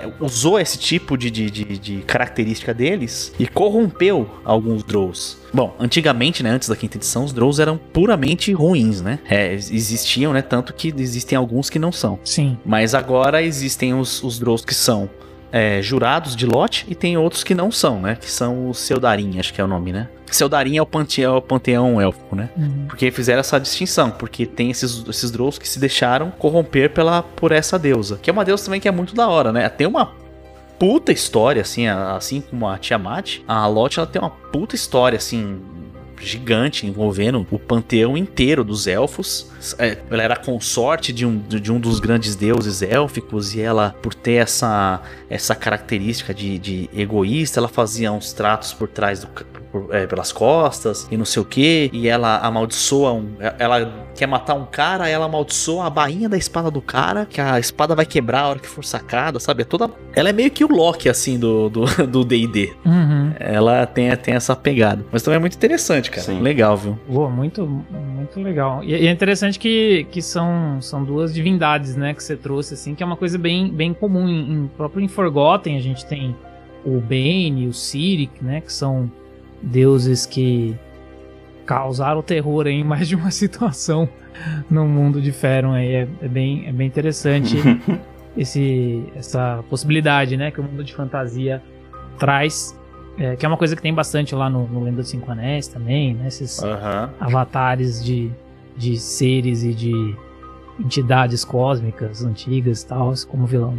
usou esse tipo de, de, de, de característica deles e corrompeu alguns Drows. Bom, antigamente, né, antes da quinta edição, os Drows eram puramente ruins, né? É, existiam, né, tanto que existem alguns que não são. Sim. Mas agora existem os, os Drows que são é, jurados de lote e tem outros que não são, né? Que são os Seldarin, acho que é o nome, né? Seldarin é o panteão, é o panteão élfico, né? Uhum. Porque fizeram essa distinção, porque tem esses, esses Drows que se deixaram corromper pela, por essa deusa, que é uma deusa também que é muito da hora, né? Tem uma puta história, assim, assim como a Tiamat, a Alot, ela tem uma puta história, assim, gigante, envolvendo o panteão inteiro dos elfos. Ela era consorte de um, de um dos grandes deuses élficos, e ela, por ter essa, essa característica de, de egoísta, ela fazia uns tratos por trás do... Por, é, pelas costas e não sei o que, e ela amaldiçoa um, ela quer matar um cara, ela amaldiçoa a bainha da espada do cara, que a espada vai quebrar a hora que for sacada, sabe? É toda, ela é meio que o Loki, assim, do do D e D. Uhum. Ela tem, tem essa pegada, mas também é muito interessante, cara. Sim. Legal, viu? Boa, muito, muito legal. E, e é interessante que, que são, são duas divindades, né, que você trouxe, assim, que é uma coisa bem, bem comum. Em, em próprio em Forgotten a gente tem o Bane e o Cyric, né, que são deuses que causaram terror em mais de uma situação no mundo de Faerûn. É, é, bem, é bem interessante esse, essa possibilidade, né, que o mundo de fantasia traz, é, que é uma coisa que tem bastante lá no, no Lenda dos Cinco Anéis também, né, esses uhum. avatares de, de seres e de entidades cósmicas antigas e tal, como vilão.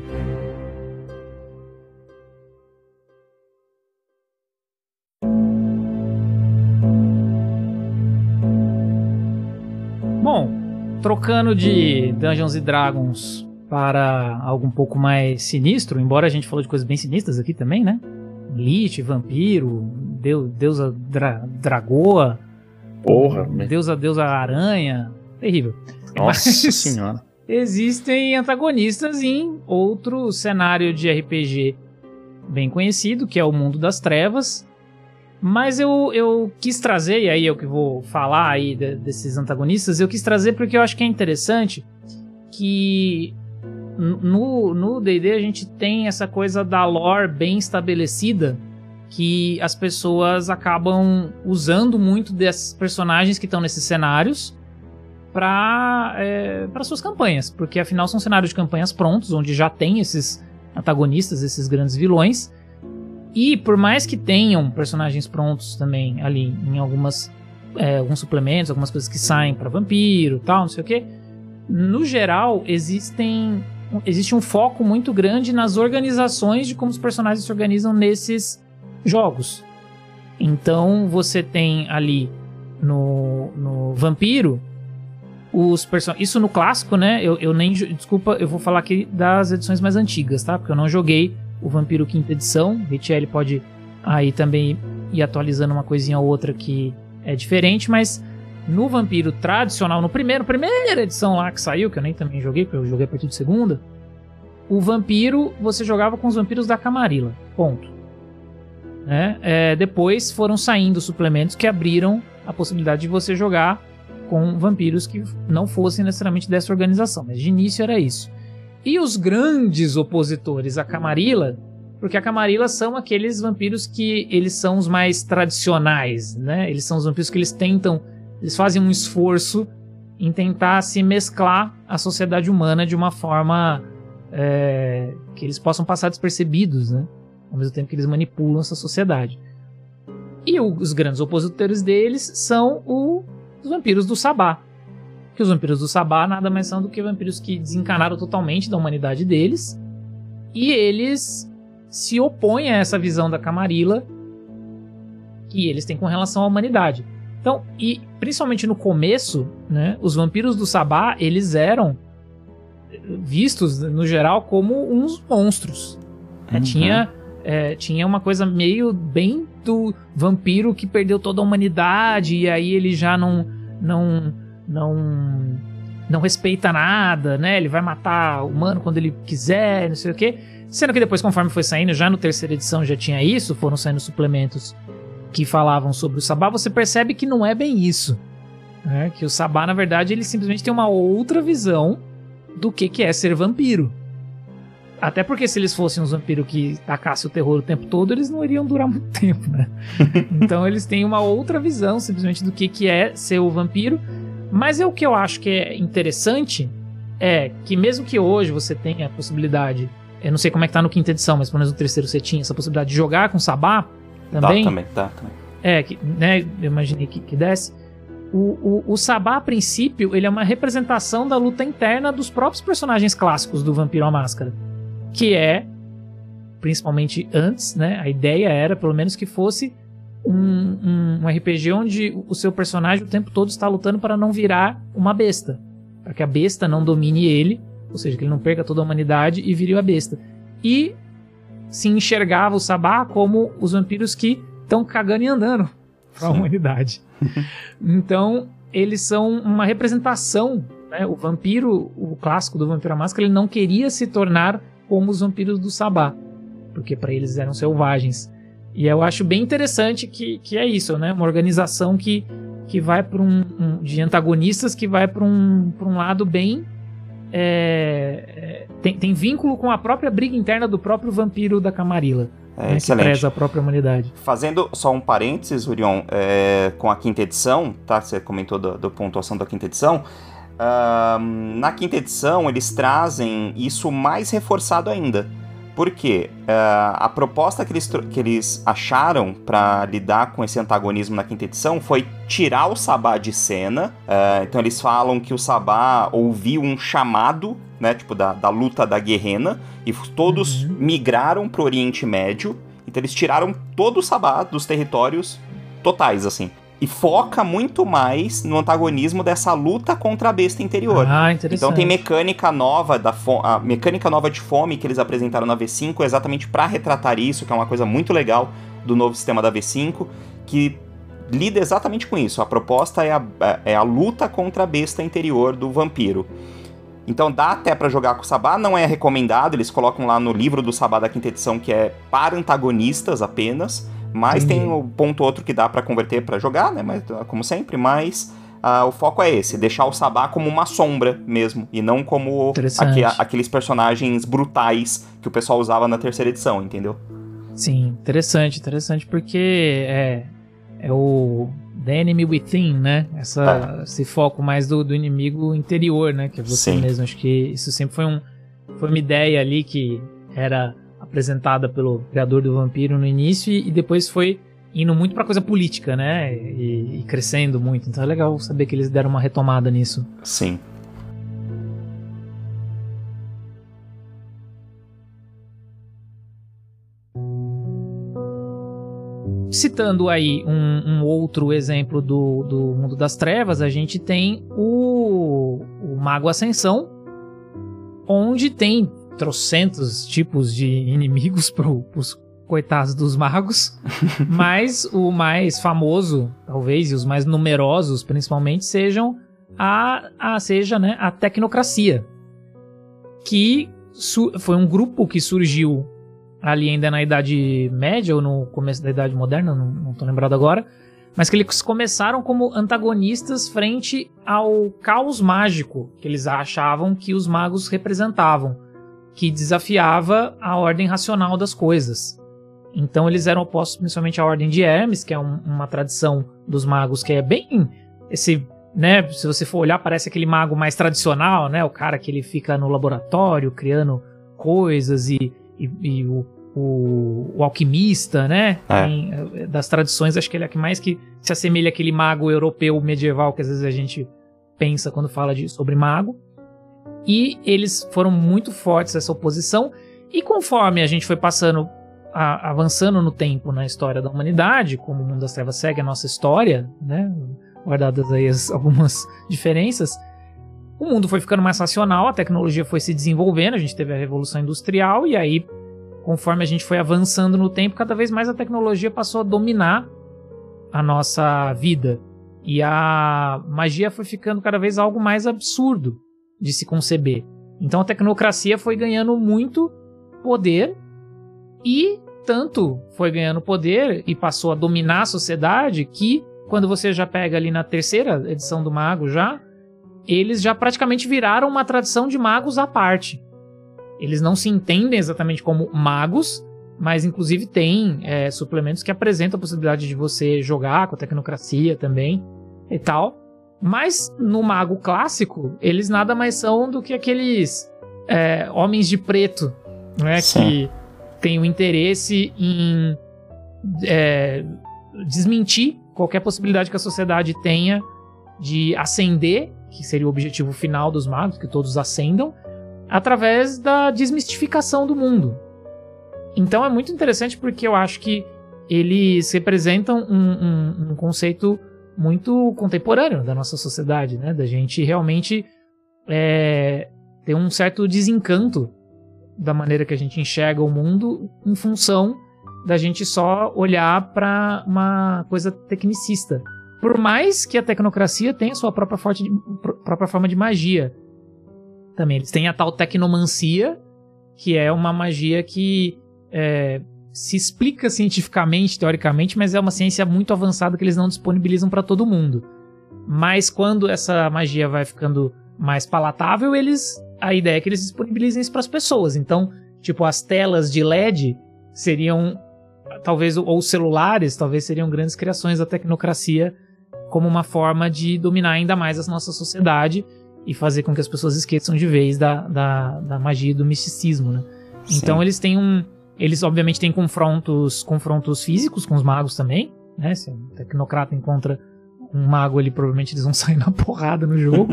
Bom, trocando de Dungeons and Dragons para algo um pouco mais sinistro, embora a gente falou de coisas bem sinistras aqui também, né? Lich, vampiro, deus, deusa dra, dragoa, porra, deusa, deusa aranha, terrível. Nossa Mas senhora. Existem antagonistas em outro cenário de R P G bem conhecido, que é o Mundo das Trevas. Mas eu, eu quis trazer, e aí eu que vou falar aí de, desses antagonistas, eu quis trazer porque eu acho que é interessante que no, no D e D a gente tem essa coisa da lore bem estabelecida, que as pessoas acabam usando muito desses personagens que estão nesses cenários para é, para suas campanhas, porque afinal são cenários de campanhas prontos, onde já tem esses antagonistas, esses grandes vilões. E por mais que tenham personagens prontos também ali em algumas, é, alguns suplementos, algumas coisas que saem para vampiro, tal, não sei o que, no geral existem, existe um foco muito grande nas organizações de como os personagens se organizam nesses jogos. Então você tem ali no, no vampiro os personagens, isso no clássico, né? Eu, eu nem, desculpa, eu vou falar aqui das edições mais antigas, tá? Porque eu não joguei o Vampiro quinta edição. Richelle pode aí também ir atualizando uma coisinha ou outra que é diferente, mas no Vampiro tradicional, no primeiro, primeira edição lá que saiu, que eu nem também joguei, porque eu joguei a partir de segunda, o Vampiro, você jogava com os vampiros da Camarilla, ponto. Né? É, depois foram saindo suplementos que abriram a possibilidade de você jogar com vampiros que não fossem necessariamente dessa organização, mas de início era isso. E os grandes opositores à Camarilla, porque a Camarilla são aqueles vampiros que eles são os mais tradicionais, né? Eles são os vampiros que eles tentam, eles fazem um esforço em tentar se mesclar à sociedade humana de uma forma é, que eles possam passar despercebidos, né? Ao mesmo tempo que eles manipulam essa sociedade. E o, os grandes opositores deles são o, os vampiros do Sabá. Que os vampiros do Sabá nada mais são do que vampiros que desencanaram totalmente da humanidade deles, e eles se opõem a essa visão da Camarilla que eles têm com relação à humanidade. Então, e principalmente no começo, né, os vampiros do Sabá, eles eram vistos no geral como uns monstros. Uhum. É, tinha, é, tinha uma coisa meio bem do vampiro que perdeu toda a humanidade, e aí ele já não não não não respeita nada, né? Ele vai matar o humano quando ele quiser, não sei o quê. Sendo que depois, conforme foi saindo, já no terceira edição já tinha isso, foram saindo suplementos que falavam sobre o Sabá, você percebe que não é bem isso, né? Que o Sabá, na verdade, ele simplesmente tem uma outra visão do que, que é ser vampiro. Até porque se eles fossem uns vampiros que tacassem o terror o tempo todo, eles não iriam durar muito tempo, né? Então eles têm uma outra visão, simplesmente, do que, que é ser o vampiro. Mas é o que eu acho que é interessante é que mesmo que hoje você tenha a possibilidade, eu não sei como é que tá no quinta edição, mas pelo menos no terceiro você tinha essa possibilidade de jogar com Sabá também. Dá também, dá também. É, que, né, eu imaginei que, que desse. O, o, o Sabá, a princípio, ele é uma representação da luta interna dos próprios personagens clássicos do Vampiro à Máscara. Que é, principalmente antes, né? A ideia era, pelo menos, que fosse um, um, um R P G onde o seu personagem o tempo todo está lutando para não virar uma besta. Para que a besta não domine ele, ou seja, que ele não perca toda a humanidade e vire a besta. E se enxergava o Sabá como os vampiros que estão cagando e andando para a humanidade. Então, eles são uma representação, né? O vampiro, o clássico do Vampiro à Máscara, ele não queria se tornar como os vampiros do Sabá, porque para eles eram selvagens. E eu acho bem interessante que, que é isso, né? Uma organização que, que vai para um, um... de antagonistas que vai para um, pra um lado bem... É, é, tem, tem vínculo com a própria briga interna do próprio vampiro da Camarilla. É, né, excelente. Que preza a própria humanidade. Fazendo só um parênteses, Urion, é, com a quinta edição, tá? Você comentou da, da pontuação da quinta edição. Uh, na quinta edição, eles trazem isso mais reforçado ainda. Por quê? Uh, a proposta que eles, que eles acharam para lidar com esse antagonismo na quinta edição foi tirar o Sabá de cena. Uh, então eles falam que o Sabá ouviu um chamado, né, tipo da, da luta da Guerrena, e todos uhum. migraram pro Oriente Médio. Então eles tiraram todo o Sabá dos territórios totais, assim. E foca muito mais no antagonismo dessa luta contra a besta interior. Ah, interessante. Então tem mecânica nova, da fo- a mecânica nova de fome que eles apresentaram na V cinco exatamente para retratar isso, que é uma coisa muito legal do novo sistema da V cinco, que lida exatamente com isso. A proposta é a, é a luta contra a besta interior do vampiro. Então dá até pra jogar com o Sabá, não é recomendado, eles colocam lá no livro do Sabá da quinta edição que é para antagonistas apenas, mas Entendi. Tem o ponto outro que dá pra converter pra jogar, né, mas, como sempre, mas uh, o foco é esse, deixar o Sabá como uma sombra mesmo, e não como aqu- aqueles personagens brutais que o pessoal usava na terceira edição, entendeu? Sim, interessante, interessante, porque é, é o The Enemy Within, né? Essa, é. Esse foco mais do, do inimigo interior, né? Que é você Sim. mesmo. Acho que isso sempre foi, um, foi uma ideia ali que era apresentada pelo criador do Vampiro no início e, e depois foi indo muito pra coisa política, né? E, e crescendo muito. Então é legal saber que eles deram uma retomada nisso. Sim. Citando aí um, um outro exemplo do, do Mundo das Trevas, a gente tem o, o Mago Ascensão, onde tem trocentos tipos de inimigos para os coitados dos magos, mas o mais famoso, talvez, e os mais numerosos, principalmente, sejam a, a, seja, né, a Tecnocracia, que su- foi um grupo que surgiu ali ainda na Idade Média ou no começo da Idade Moderna, não, não tô lembrado agora, mas que eles começaram como antagonistas frente ao caos mágico que eles achavam que os magos representavam, que desafiava a ordem racional das coisas. Então eles eram opostos principalmente à Ordem de Hermes, que é um, uma tradição dos magos que é bem esse, né, se você for olhar, parece aquele mago mais tradicional, né, o cara que ele fica no laboratório criando coisas e E, e o, o, o alquimista, né? É. Tem, das tradições, acho que ele é que mais que se assemelha àquele mago europeu medieval que às vezes a gente pensa quando fala de, sobre mago. E eles foram muito fortes nessa oposição. E conforme a gente foi passando, a, avançando no tempo na história da humanidade, como o Mundo das Trevas segue a nossa história, né? Guardadas aí as, algumas diferenças, o mundo foi ficando mais racional, a tecnologia foi se desenvolvendo, a gente teve a Revolução Industrial e aí, conforme a gente foi avançando no tempo, cada vez mais a tecnologia passou a dominar a nossa vida. E a magia foi ficando cada vez algo mais absurdo de se conceber. Então a tecnocracia foi ganhando muito poder e tanto foi ganhando poder e passou a dominar a sociedade que, quando você já pega ali na terceira edição do Mago já, eles já praticamente viraram uma tradição de magos à parte. eles não se entendem exatamente como magos, mas inclusive tem é, suplementos que apresentam a possibilidade de você jogar com a tecnocracia também e tal. Mas no mago clássico, eles nada mais são do que aqueles é, homens de preto, né, que têm o interesse em é, desmentir qualquer possibilidade que a sociedade tenha de ascender, que seria o objetivo final dos magos, que todos ascendam, através da desmistificação do mundo. Então é muito interessante porque eu acho que eles representam um, um, um conceito muito contemporâneo da nossa sociedade, né? Da gente realmente é, ter um certo desencanto da maneira que a gente enxerga o mundo em função da gente só olhar para uma coisa tecnicista. Por mais que a tecnocracia tenha sua própria, forte de, própria forma de magia. Também eles têm a tal tecnomancia, que é uma magia que é, se explica cientificamente, teoricamente, mas é uma ciência muito avançada que eles não disponibilizam para todo mundo. Mas quando essa magia vai ficando mais palatável, eles, a ideia é que eles disponibilizem isso para as pessoas. Então, tipo, as telas de L E D seriam, talvez, ou os celulares, talvez seriam grandes criações da tecnocracia como uma forma de dominar ainda mais a nossa sociedade e fazer com que as pessoas esqueçam de vez da, da, da magia e do misticismo, né? Então eles têm um... Eles, obviamente, têm confrontos, confrontos físicos com os magos também, né? Se um tecnocrata encontra um mago ali, provavelmente eles vão sair na porrada no jogo.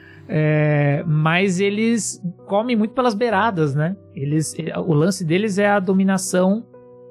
é, mas eles comem muito pelas beiradas, né? Eles, o lance deles é a dominação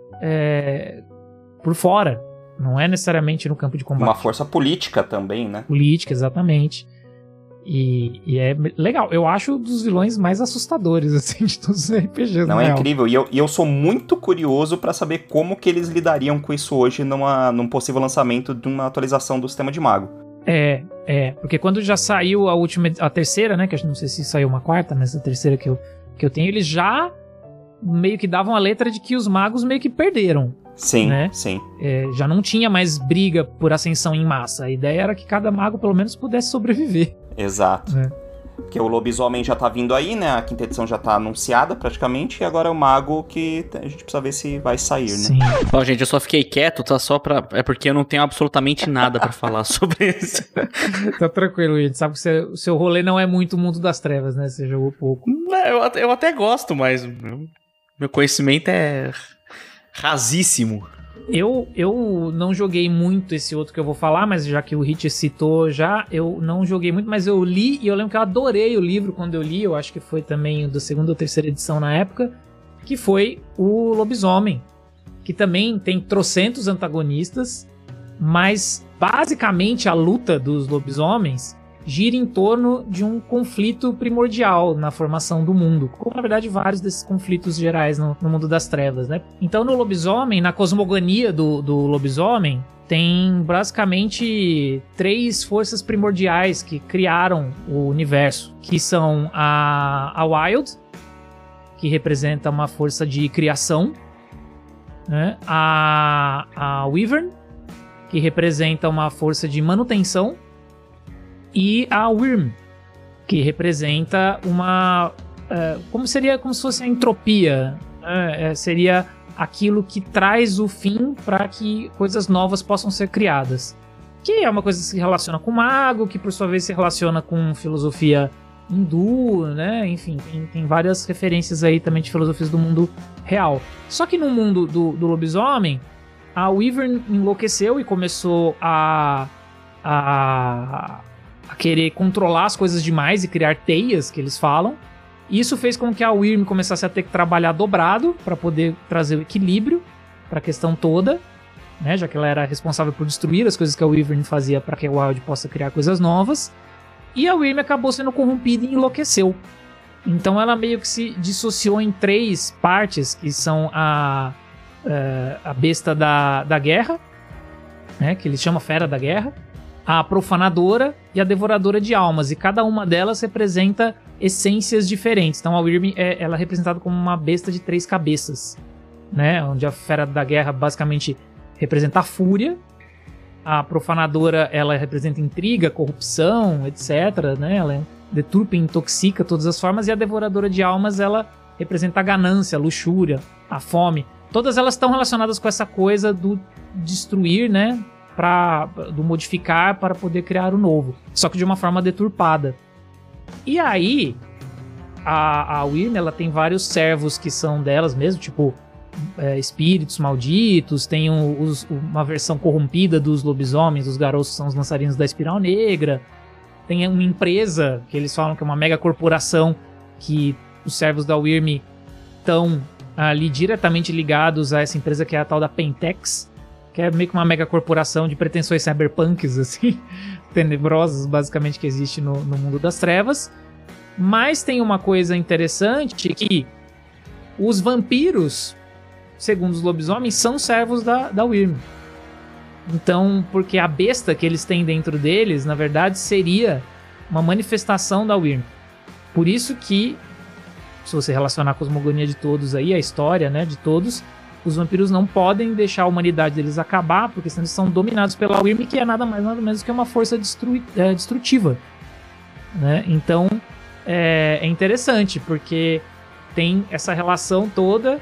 é, por fora. Não é necessariamente no campo de combate. Uma força política também, né? Política, exatamente. E, e é legal. Eu acho um dos vilões mais assustadores, assim, de todos os R P Gs. Não, é real. Incrível. E eu, e eu sou muito curioso pra saber como que eles lidariam com isso hoje numa, num possível lançamento de uma atualização do sistema de mago. É, é. Porque quando já saiu a última, a terceira, né? Que eu não sei se saiu uma quarta, mas a terceira que eu, que eu tenho, eles já meio que davam a letra de que os magos meio que perderam. Sim, né? sim. É, já não tinha mais briga por ascensão em massa. A ideia era que cada mago, pelo menos, pudesse sobreviver. Exato. É. Porque o lobisomem já tá vindo aí, né? A quinta edição já tá anunciada praticamente. E agora é o mago que a gente precisa ver se vai sair, né? Sim. Ó, gente, eu só fiquei quieto, tá? Só pra... É porque eu não tenho absolutamente nada pra falar sobre isso. Tá tranquilo, gente. Sabe que você, o seu rolê não é muito o mundo das trevas, né? Você jogou pouco. Eu, eu até gosto, mas meu, meu conhecimento é rasíssimo. Eu, eu não joguei muito esse outro que eu vou falar, mas já que o Hit citou já, eu não joguei muito, mas eu li e eu lembro que eu adorei o livro quando eu li, eu acho que foi também da segunda ou terceira edição na época, que foi o Lobisomem, que também tem trocentos antagonistas, mas basicamente a luta dos lobisomens gira em torno de um conflito primordial na formação do mundo, como na verdade vários desses conflitos gerais no, no mundo das trevas, né? Então no lobisomem, na cosmogonia do, do lobisomem, tem basicamente três forças primordiais que criaram o universo, que são a, a Wild, que representa uma força de criação, né? a, a Wyvern, que representa uma força de manutenção, e a Wyrm, que representa uma... Uh, como seria como se fosse a entropia. Uh, seria aquilo que traz o fim para que coisas novas possam ser criadas. Que é uma coisa que se relaciona com mago, que por sua vez se relaciona com filosofia hindu, né? Enfim, tem, tem várias referências aí também de filosofias do mundo real. Só que no mundo do, do lobisomem, a Wyvern enlouqueceu e começou a... a a querer controlar as coisas demais e criar teias, que eles falam. Isso fez com que a Wyrm começasse a ter que trabalhar dobrado para poder trazer o equilíbrio para a questão toda, né? Já que ela era responsável por destruir as coisas que a Wyvern fazia para que a Wild possa criar coisas novas. E a Wyrm acabou sendo corrompida e enlouqueceu. Então ela meio que se dissociou em três partes, que são a, a, a besta da, da guerra, né? Que eles chamam Fera da Guerra, a profanadora e a devoradora de almas, e cada uma delas representa essências diferentes. Então a Wyrm é, ela é representada como uma besta de três cabeças, né? Onde a Fera da Guerra basicamente representa a fúria, a profanadora ela representa intriga, corrupção, etc, né? Ela deturpa e intoxica todas as formas, e a devoradora de almas ela representa a ganância, a luxúria, a fome. Todas elas estão relacionadas com essa coisa do destruir, né? Pra, do modificar para poder criar o novo. Só que de uma forma deturpada. E aí, a, a Wyrm, ela tem vários servos que são delas mesmo, tipo é, espíritos malditos, tem um, os, uma versão corrompida dos lobisomens, os garotos que são os dançarinos da Espiral Negra. Tem uma empresa, que eles falam que é uma mega corporação, que os servos da Wyrm estão ali diretamente ligados a essa empresa que é a tal da Pentex, que é meio que uma mega corporação de pretensões cyberpunks, assim, tenebrosas, basicamente, que existe no, no mundo das trevas. Mas tem uma coisa interessante, que os vampiros, segundo os lobisomens, são servos da, da Wyrm. Então, porque a besta que eles têm dentro deles, na verdade, seria uma manifestação da Wyrm. Por isso que, se você relacionar a cosmogonia de todos aí, a história, né, de todos, os vampiros não podem deixar a humanidade deles acabar, porque senão eles são dominados pela Wyrm, que é nada mais nada menos que uma força destru- é, destrutiva. Né? Então, é, é interessante, porque tem essa relação toda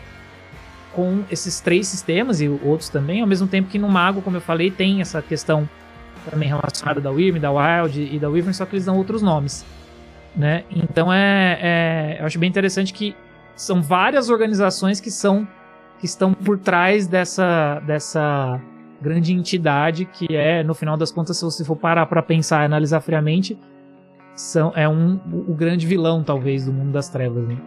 com esses três sistemas, e outros também, ao mesmo tempo que no Mago, como eu falei, tem essa questão também relacionada da Wyrm, da Wild e da Wyvern, só que eles dão outros nomes. Né? Então, é, é, eu acho bem interessante que são várias organizações que são que estão por trás dessa, dessa grande entidade que é, no final das contas, se você for parar para pensar e analisar friamente, são, é um, o grande vilão, talvez, do mundo das trevas. Né?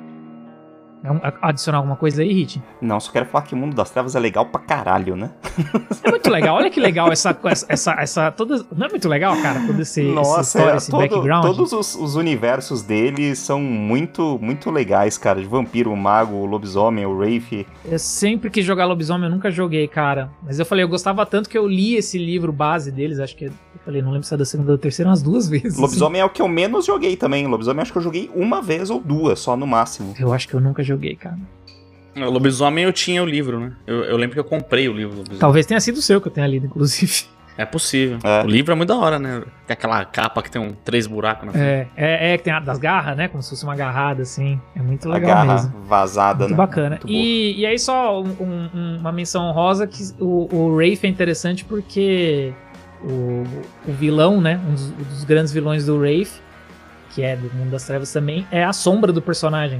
É um, adicionar alguma coisa aí, Hit? Não, só quero falar que o mundo das trevas é legal pra caralho, né? É muito legal, olha que legal essa... essa, essa, essa toda, não é muito legal, cara, todo esse, Nossa, essa história, é, esse todo, background? Todos os, os universos dele são muito, muito legais, cara. De vampiro, o mago, o lobisomem, o Wraith. Eu sempre quis jogar lobisomem, eu nunca joguei, cara. Mas eu falei, eu gostava tanto que eu li esse livro base deles, acho que... Eu falei, não lembro se é da segunda ou da terceira, umas duas vezes. Lobisomem é o que eu menos joguei também. Lobisomem acho que eu joguei uma vez ou duas, só no máximo. Eu acho que eu nunca joguei, cara. O Lobisomem eu tinha o livro, né? Eu, eu lembro que eu comprei o livro do Lobisomem. Talvez tenha sido o seu que eu tenha lido, inclusive. É possível. É. O livro é muito da hora, né? Tem aquela capa que tem um, três buracos na frente. É, é, é que tem a das garras, né? Como se fosse uma agarrada, assim. É muito A legal garra mesmo. vazada, Muito né? bacana. Muito boa. E, e aí só um, um, uma menção honrosa que o, o Wraith é interessante porque o, o vilão, né? Um dos, um dos grandes vilões do Wraith, que é do mundo das trevas também, é a sombra do personagem.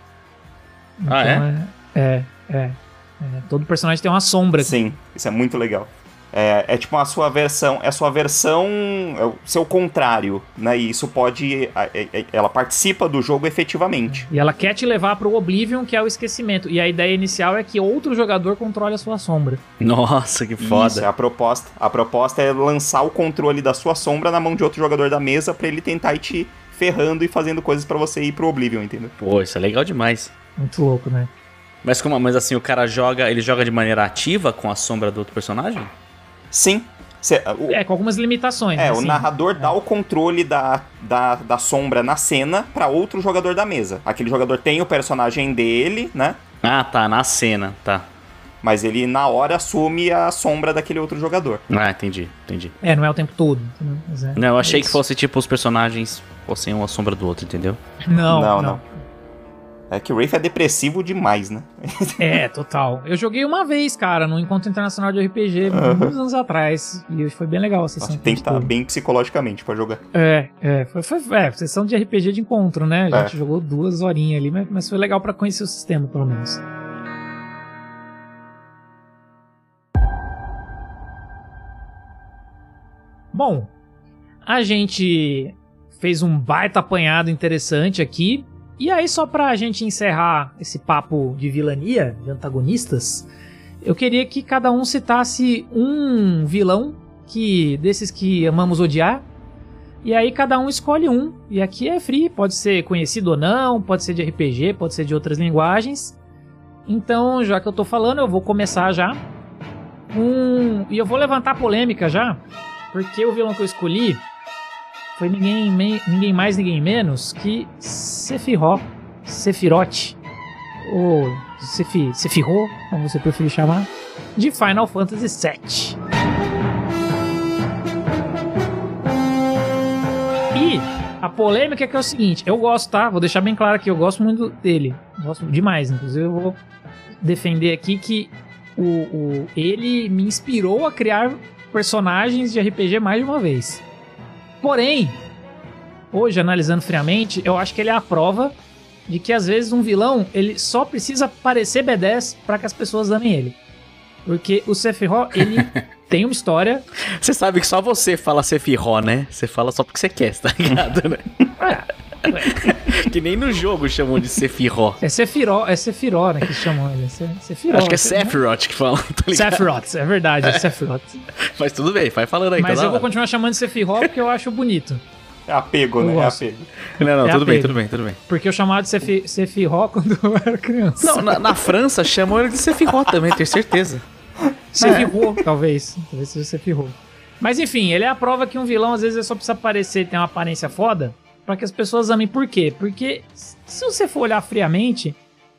Então, Ah, é? é? É, é. é. Todo personagem tem uma sombra. Sim, isso é muito legal. É, é tipo a sua versão, é a sua versão, é o seu contrário, né? E isso pode, ela participa do jogo efetivamente. E ela quer te levar pro Oblivion, que é o esquecimento. E a ideia inicial é que outro jogador controle a sua sombra. Nossa, que foda. Isso, é a proposta. A proposta é lançar o controle da sua sombra na mão de outro jogador da mesa pra ele tentar ir te ferrando e fazendo coisas pra você ir pro Oblivion, entendeu? Pô, isso é legal demais. Muito louco, né? Mas como, mas assim, o cara joga, ele joga de maneira ativa com a sombra do outro personagem? Sim. Cê, o, É, com algumas limitações. é, né? o Assim, narrador dá o controle da, da, da sombra na cena pra outro jogador da mesa. Aquele jogador tem o personagem dele, né? Ah, tá, na cena, tá. Mas ele, na hora, assume a sombra daquele outro jogador. Ah, entendi, entendi. É, não é o tempo todo. Entendeu? Mas é- Não, eu achei é que isso. fosse tipo os personagens fossem uma sombra do outro, entendeu? Não, Não, não. não. É que o Wraith é depressivo demais, né? É, total. Eu joguei uma vez, cara, no Encontro Internacional de R P G, muitos anos atrás. E foi bem legal a sessão. Acho que tem que a gente estar teve. bem psicologicamente pra jogar. É, é, foi, foi é, sessão de R P G de encontro, né? A gente É. jogou duas horinhas ali, mas, mas foi legal pra conhecer o sistema, pelo menos. Bom, a gente fez um baita apanhado interessante aqui. E aí, só pra gente encerrar esse papo de vilania, de antagonistas, eu queria que cada um citasse um vilão que desses que amamos odiar. E aí cada um escolhe um. E aqui é free, pode ser conhecido ou não, pode ser de R P G, pode ser de outras linguagens. Então, já que eu tô falando, eu vou começar já. Um... E eu vou levantar polêmica já, porque o vilão que eu escolhi foi ninguém, me... ninguém mais, ninguém menos que Sephiroth, Sephiroth, ou Sephi... Sephiroth, como você preferir chamar, de Final Fantasy sete. E A polêmica é que é o seguinte, eu gosto, tá? Vou deixar bem claro aqui, eu gosto muito dele. Gosto demais, inclusive eu vou defender aqui que o, o, ele me inspirou a criar personagens de R P G mais de uma vez. Porém, hoje, analisando friamente, eu acho que ele é a prova de que às vezes um vilão, ele só precisa parecer B dez pra que as pessoas amem ele. Porque o Sephiroth, ele tem uma história... Você sabe que só você fala Sephiroth, né? Você fala só porque você quer, tá ligado, né? É. Que nem no jogo chamam de Sephiroth. É Sephiroth, é Sephiroth, né, que chamam ele. Sephiroth. Acho que é Sephiroth que fala, tá ligado? Sephiroth, é verdade, é Sephiroth. Mas tudo bem, vai falando aí. Mas tá eu vou continuar chamando de Sephiroth porque eu acho bonito. É apego, Eu né? gosto. É apego. Não, não, É tudo bem, apego. tudo bem, tudo bem. Porque eu chamava de Sephi- Sephiroth quando eu era criança. Não, na, na França chamam ele de Sephiroth também, tenho certeza. Sephiroth, talvez. Talvez seja Sephiroth. Mas enfim, ele é a prova que um vilão às vezes é só precisa aparecer e ter uma aparência foda pra que as pessoas amem. Por quê? Porque se você for olhar friamente,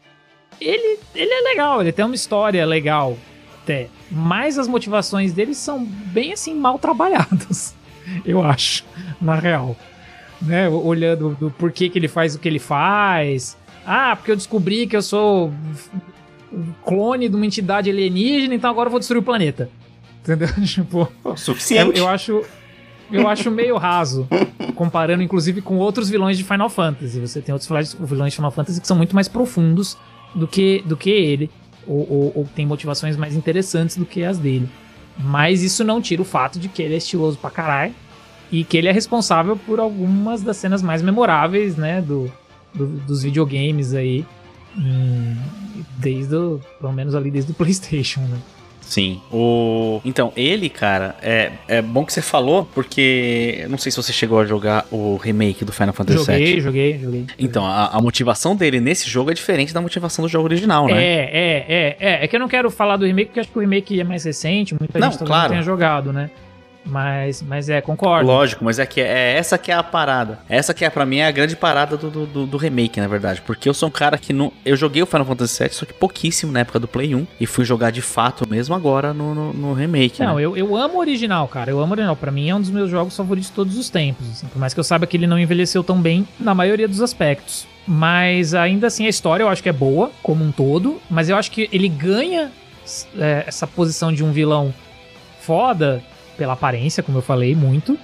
ele, ele é legal, ele tem uma história legal até. Mas as motivações dele são bem assim mal trabalhadas, eu acho, na real. Né? Olhando do porquê que ele faz o que ele faz. Ah, porque eu descobri que eu sou clone de uma entidade alienígena, então agora eu vou destruir o planeta. Entendeu? Tipo, Pô, suficiente. eu, eu acho eu acho meio raso, comparando inclusive com outros vilões de Final Fantasy. Você tem outros vilões de Final Fantasy que são muito mais profundos do que, do que ele, ou, ou, ou tem motivações mais interessantes do que as dele. Mas isso não tira o fato de que ele é estiloso pra caralho e que ele é responsável por algumas das cenas mais memoráveis, né, do, do, dos videogames aí, hum, desde o, pelo menos ali desde o PlayStation, né? Sim. O... Então, ele, cara, é, é bom que você falou, porque eu não sei se você chegou a jogar o remake do Final Fantasy Joguei, sete. joguei, joguei. Então, a, a motivação dele nesse jogo é diferente da motivação do jogo original, né? É, é, é, é. É que eu não quero falar do remake, porque acho que o remake é mais recente, muita Não, gente talvez claro. não tenha jogado, né? Mas, mas é, concordo. Lógico, mas é que é essa que é a parada. Essa que é, pra mim, é a grande parada do, do, do remake, na verdade. Porque eu sou um cara que não... Eu joguei o Final Fantasy sete, só que pouquíssimo na época do Play um. E fui jogar de fato mesmo agora no, no, no remake, Não, né? eu, eu amo o original, cara. Eu amo o original. Pra mim é um dos meus jogos favoritos de todos os tempos. Assim. Por mais que eu saiba que ele não envelheceu tão bem na maioria dos aspectos. Mas ainda assim a história eu acho que é boa, como um todo. Mas eu acho que ele ganha é, essa posição de um vilão foda pela aparência, como eu falei, muito.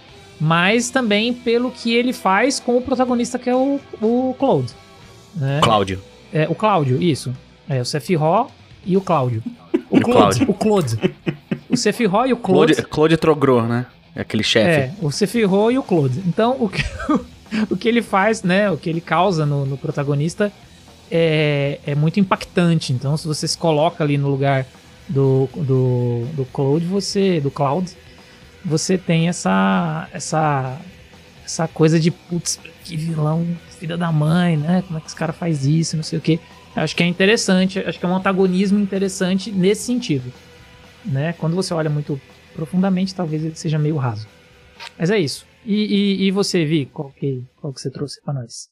Mas também pelo que ele faz com o protagonista, que é o, o Cloud. Né? Cláudio. É, o Cláudio, isso. É, o Sephiroth e o Cláudio. O E o Claude. Cláudio. O Claude. O Sephiroth e o Claude. Claude, Claude Trogro, né? É aquele chefe. É, o Sephiroth e o Claude. Então, o que, o que ele faz, né? O que ele causa no, no protagonista é, é muito impactante. Então, se você se coloca ali no lugar do, do, do Claude, você. Do Cloud, você tem essa. essa. essa coisa de putz, que vilão, filha da mãe, né? Como é que esse cara faz isso, não sei o quê. Acho que é interessante, acho que é um antagonismo interessante nesse sentido, né? Quando você olha muito profundamente, talvez ele seja meio raso. Mas é isso. E, e, e você, Vi, qual que, qual que você trouxe pra nós?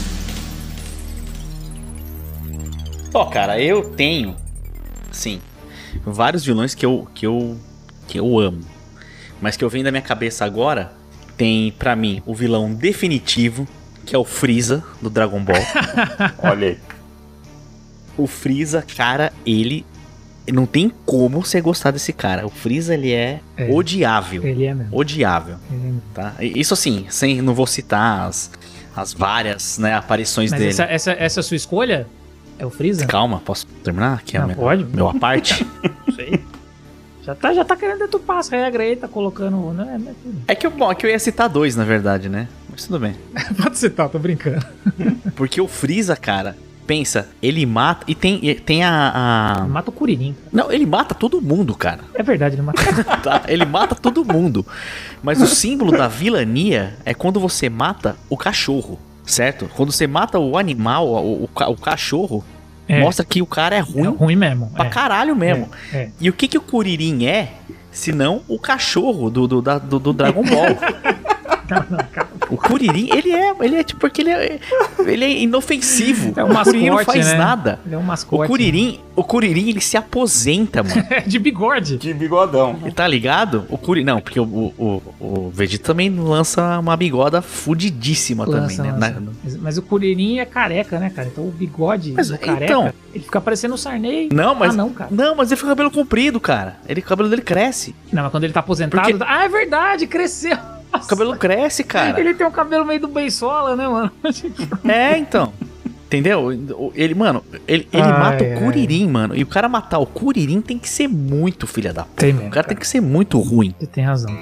Ó, cara, eu tenho, sim, vários vilões que eu, que eu, que eu amo. Mas que eu venho da minha cabeça agora, tem pra mim o vilão definitivo, que é o Freeza, do Dragon Ball. Olha aí. O Freeza, cara, ele... Não tem como você gostar desse cara. O Freeza, ele é, É. odiável. Ele é mesmo. Odiável, Ele é mesmo. tá? E isso assim, sem, não vou citar as, as várias, né, aparições Mas dele. essa, essa, essa é a sua escolha? É o Freeza? Calma, posso terminar? Aqui é Não, o meu, pode. meu aparte. Não sei. Já tá, já tá querendo deturpar as regras aí, tá colocando... Né, né, tudo. É que, eu, bom, é que eu ia citar dois, na verdade, né? Mas tudo bem. Pode citar, tô brincando. Porque o Freeza, cara, pensa, ele mata... E tem, e tem a... a... Mata o Kuririn. Não, ele mata todo mundo, cara. É verdade, ele mata. Tá? Ele mata todo mundo. Mas o símbolo da vilania é quando você mata o cachorro, certo? Quando você mata o animal, o, o, ca- o cachorro, É. mostra que o cara é ruim É ruim mesmo. pra é. caralho mesmo. É, é. E o que que o Kuririn é, se não o cachorro do, do, da- do, do Dragon Ball? Não, não, cara. O Kuririn, ele é, ele é tipo, porque ele é, ele é inofensivo. É um o Kuririn não mascote, faz né? nada. Ele é um mascote. O Kuririn, o Kuririn, ele se aposenta, mano. De bigode. De bigodão. Ele tá ligado? O Kuririn, não, porque o, o, o Vegeta também lança uma bigoda fudidíssima Lança, também, né? lança. Na- Mas, mas o Kuririn é careca, né, cara? Então o bigode Mas, do careca, então- ele fica parecendo o Sarney. Não, mas Ah, não, cara. Não, mas ele fica com o cabelo comprido, cara. Ele, o cabelo dele cresce. Não, mas quando ele tá aposentado... Porque- Ah, é verdade, cresceu. O cabelo cresce, cara. Ele tem um cabelo meio do Beisola, né, mano? É, então. Entendeu? Ele, mano, ele, ele Ai, mata ai. o Kuririn, mano. E o cara matar o Kuririn tem que ser muito filha da puta. Tem mesmo, O cara tem que ser muito ruim. Você tem razão.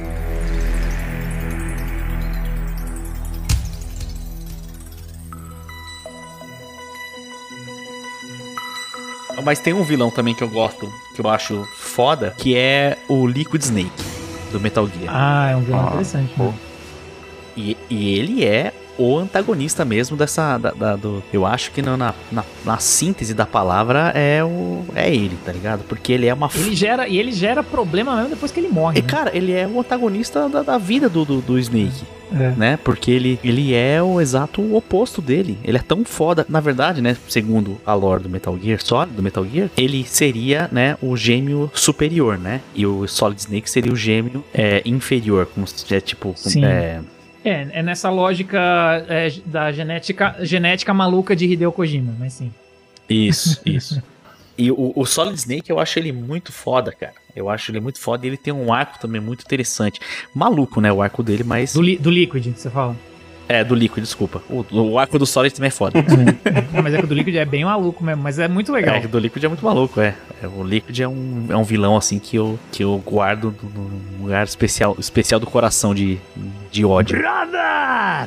Mas tem um vilão também que eu gosto, que eu acho foda, que é o Liquid Snake, do Metal Gear. Ah, é um vilão Ah, interessante. pô. Né? E, e ele é o antagonista mesmo dessa. Da, da- do, eu acho que na, na, na- na síntese da palavra é o. É ele, tá ligado? Porque ele é uma. f- Ele gera, e ele gera problema mesmo depois que ele morre. E, né? cara, ele é o antagonista da, da vida do, do, do Snake. É. Né? Porque ele, ele é o exato oposto dele. Ele é tão foda. Na verdade, né? Segundo a lore do Metal Gear Solid, do Metal Gear, ele seria, né? O gêmeo superior, né? E o Solid Snake seria o gêmeo é, inferior. Como se é tipo. Sim. É, É, é nessa lógica é, da genética, genética maluca de Hideo Kojima, mas sim. isso, isso. E o, o Solid Snake eu acho ele muito foda, cara. Eu acho ele muito foda e ele tem um arco também muito interessante. Maluco, né? O arco dele, mas. Do, li, do Liquid, você fala. É, do Liquid, desculpa. O, o arco do Solid também é foda. Não, mas é que o do Liquid é bem maluco mesmo, mas é muito legal. É, que do Liquid é muito maluco, é. É, o Liquid é um, é um vilão, assim, que eu, que eu guardo num lugar especial, especial do coração de, de ódio. Brother!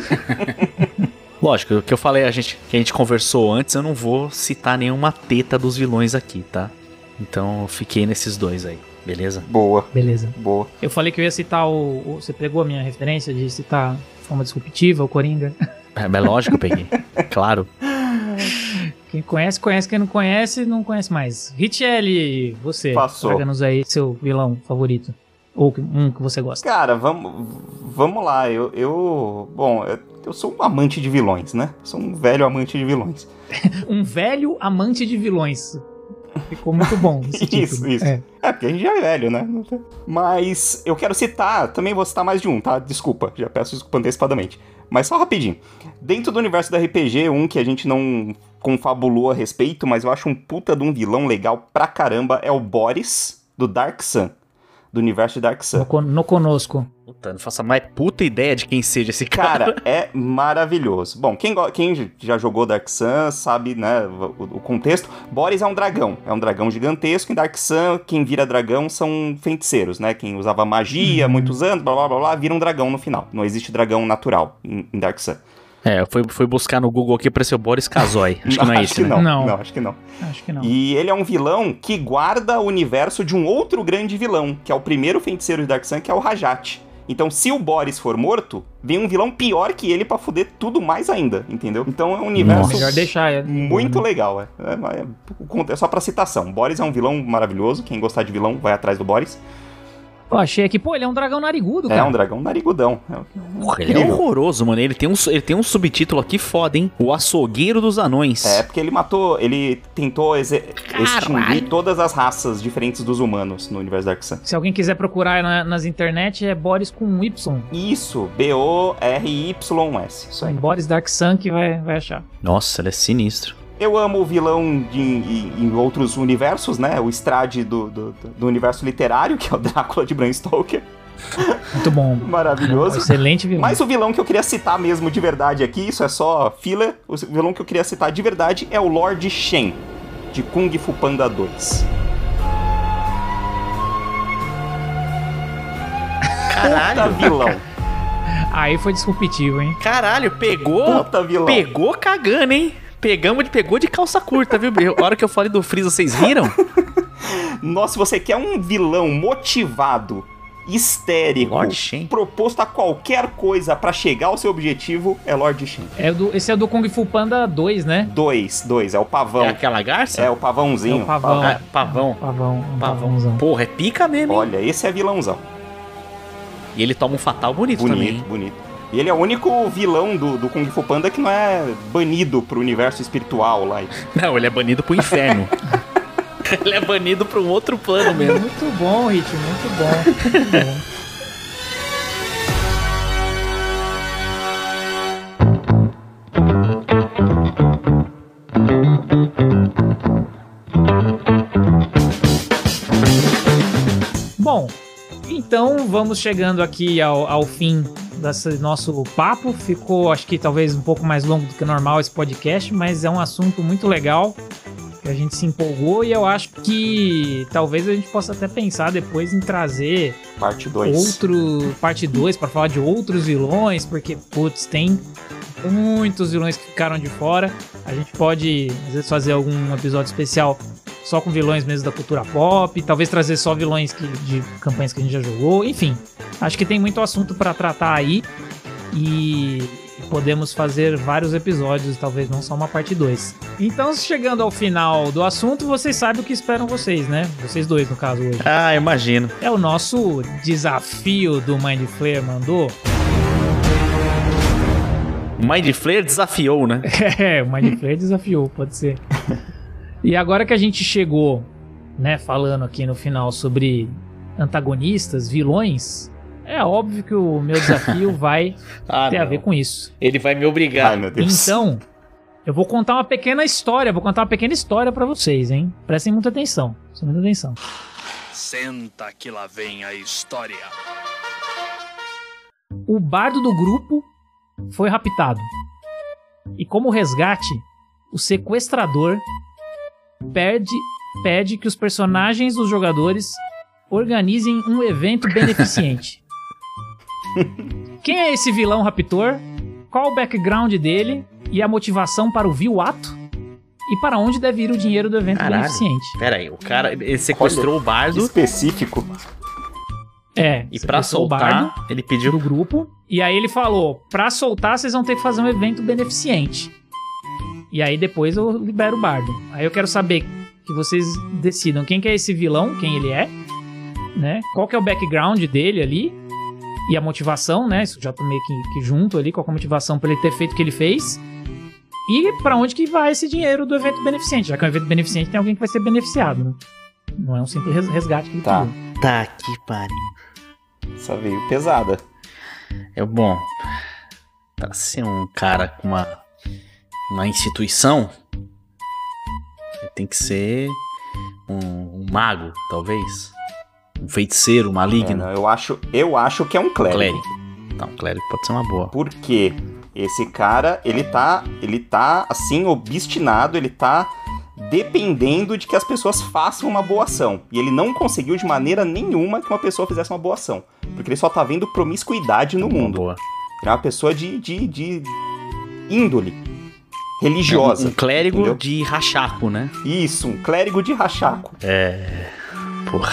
Lógico, o que eu falei, a gente, que a gente conversou antes, eu não vou citar nenhuma teta dos vilões aqui, tá? Então eu fiquei nesses dois aí, beleza? Boa, Beleza. boa. Eu falei que eu ia citar o, o- Você pegou a minha referência de citar de forma disruptiva o Coringa. É, mas lógico, eu peguei. Claro. Quem conhece, conhece. Quem não conhece, não conhece mais. Richelle, você. Passou. Traga-nos aí seu vilão favorito. Ou que- um que você gosta. Cara, vamos, vamos lá. Eu, eu. Bom, eu, eu sou um amante de vilões, né? Sou um velho amante de vilões. Um velho amante de vilões. Ficou muito bom esse título. Isso, isso. É. É, porque a gente já é velho, né? Mas eu quero citar, também vou citar mais de um, tá? Desculpa, já peço desculpa antecipadamente. Mas só rapidinho. Dentro do universo do R P G, um que a gente não confabulou a respeito, mas eu acho um puta de um vilão legal pra caramba, é o Boris, do Dark Sun. Do universo de Dark Sun. No, con- no conosco. Puta, não faço a mais puta ideia de quem seja esse cara. Cara, é maravilhoso. Bom, quem, go- quem já jogou Dark Sun sabe, né, o, o contexto. Boris é um dragão, é um dragão gigantesco. Em Dark Sun, quem vira dragão são feiticeiros, né? Quem usava magia há Uhum. muitos anos, blá blá blá blá, vira um dragão no final. Não existe dragão natural em, em Dark Sun. É, eu fui, fui buscar no Google aqui pra ser o Boris Kazoy. Acho que não é acho esse, que né? não, Não. não, acho que não. Acho que não. E ele é um vilão que guarda o universo de um outro grande vilão, que é o primeiro feiticeiro de Dark Sun, que é o Rajat. Então, se o Boris for morto, vem um vilão pior que ele pra fuder tudo mais ainda, entendeu? Então é um universo Nossa. Melhor deixar ele. muito legal, é. É, é, é só pra citação. Boris é um vilão maravilhoso, quem gostar de vilão vai atrás do Boris. Pô, achei aqui, pô, ele é um dragão narigudo, É cara. um dragão narigudão. É Porra, ele é incrível. horroroso, mano. Ele tem, um, ele tem um subtítulo aqui foda, hein? O Açougueiro dos Anões. É, porque ele matou, ele tentou exe- extinguir Caralho. todas as raças diferentes dos humanos no universo Dark Sun. Se alguém quiser procurar na- nas internet, é Boris com um Y. Isso, B O R Y S. Isso aí. Boris Dark Sun que vai, vai achar. Nossa, ele é sinistro. Eu amo o vilão de, em, em outros universos, né? O Strade do, do, do universo literário, que é o Drácula de Bram Stoker. Muito bom. Maravilhoso. Excelente vilão. Mas o vilão que eu queria citar mesmo de verdade aqui, isso é só filler, o vilão que eu queria citar de verdade é o Lord Shen, de Kung Fu Panda dois. Caralho. Puta vilão. Aí foi disruptivo, hein? Caralho, pegou. Puta vilão. Pegou cagando, hein? Pegamos de, pegou de calça curta, viu? A hora que eu falei do Freeza, vocês riram? Nossa, se você quer um vilão motivado, histérico, Lord Shen. proposto a qualquer coisa pra chegar ao seu objetivo, é Lord Shen. É do, esse é do Kung Fu Panda dois, né? Dois, dois, é o pavão. É aquela garça? É o pavãozinho. É o pavão. Ah, pavão. Pavão. Um Pavão. pavãozão. Porra, é pica mesmo, hein? Olha, esse é vilãozão. E ele toma um fatal bonito, Bonito, também. hein? bonito. E ele é o único vilão do, do Kung Fu Panda que não é banido pro universo espiritual lá. Não, ele é banido pro inferno. Ele é banido pra um outro plano mesmo. Muito bom, Hit, muito bom. Muito bom. Bom, então vamos chegando aqui ao, ao fim desse nosso papo. Ficou, acho que talvez um pouco mais longo do que normal esse podcast, mas é um assunto muito legal, que a gente se empolgou e eu acho que talvez a gente possa até pensar depois em trazer parte dois. Outro, parte dois para falar de outros vilões, porque, putz, tem muitos vilões que ficaram de fora. A gente pode, às vezes, fazer algum episódio especial só com vilões mesmo da cultura pop, talvez trazer só vilões que, de campanhas que a gente já jogou, enfim. Acho que tem muito assunto para tratar aí e podemos fazer vários episódios, talvez não só uma parte dois. Então, chegando ao final do assunto, vocês sabem o que esperam vocês, né? Vocês dois, no caso, hoje. Ah, imagino. É o nosso desafio do Mind Flayer mandou. O Mind Flayer desafiou, né? É, o Mind Flayer desafiou, pode ser. E agora que a gente chegou, né, falando aqui no final sobre antagonistas, vilões, é óbvio que o meu desafio vai ah, ter não. a ver com isso. Ele vai me obrigar. Ai, meu Deus. Então, eu vou contar uma pequena história, vou contar uma pequena história pra vocês, hein? Prestem muita atenção, prestem muita atenção. Senta que lá vem a história. O bardo do grupo foi raptado. E como resgate, o sequestrador pede, pede que os personagens dos jogadores organizem um evento beneficente. Quem é esse vilão raptor? Qual o background dele e a motivação para o vil ato? E para onde deve ir o dinheiro do evento Caralho. beneficente? Pera aí, o cara ele sequestrou Olha, o bardo. Específico. É, E pra sequestrou o soltar, bardo ele do pediu. grupo. E aí ele falou, pra soltar vocês vão ter que fazer um evento beneficente. E aí depois eu libero o bardo. Aí eu quero saber que vocês decidam quem que é esse vilão, quem ele é, né? Qual que é o background dele ali e a motivação, né? Isso já tô meio que, que junto ali, qual que é a motivação pra ele ter feito o que ele fez. E pra onde que vai esse dinheiro do evento beneficente? Já que é um evento beneficente, tem alguém que vai ser beneficiado, né? Não é um simples res- resgate que ele Tá. pediu. Tá que pariu. Essa veio pesada. É bom. Pra ser um cara com uma, uma instituição, ele tem que ser um, um mago, talvez. Um feiticeiro É, maligno. não, eu, acho, eu acho que é um clérigo. Clérigo. Tá, um clérigo pode ser uma boa. Por quê? Esse cara, ele tá, ele tá, assim, obstinado, ele tá dependendo de que as pessoas façam uma boa ação. E ele não conseguiu de maneira nenhuma que uma pessoa fizesse uma boa ação. Porque ele só tá vendo promiscuidade no Uma mundo. boa. Ele é uma pessoa de, de, de índole religiosa. Um, um clérigo entendeu? de rachaco, né? Isso, um clérigo de rachaco. É. Porra.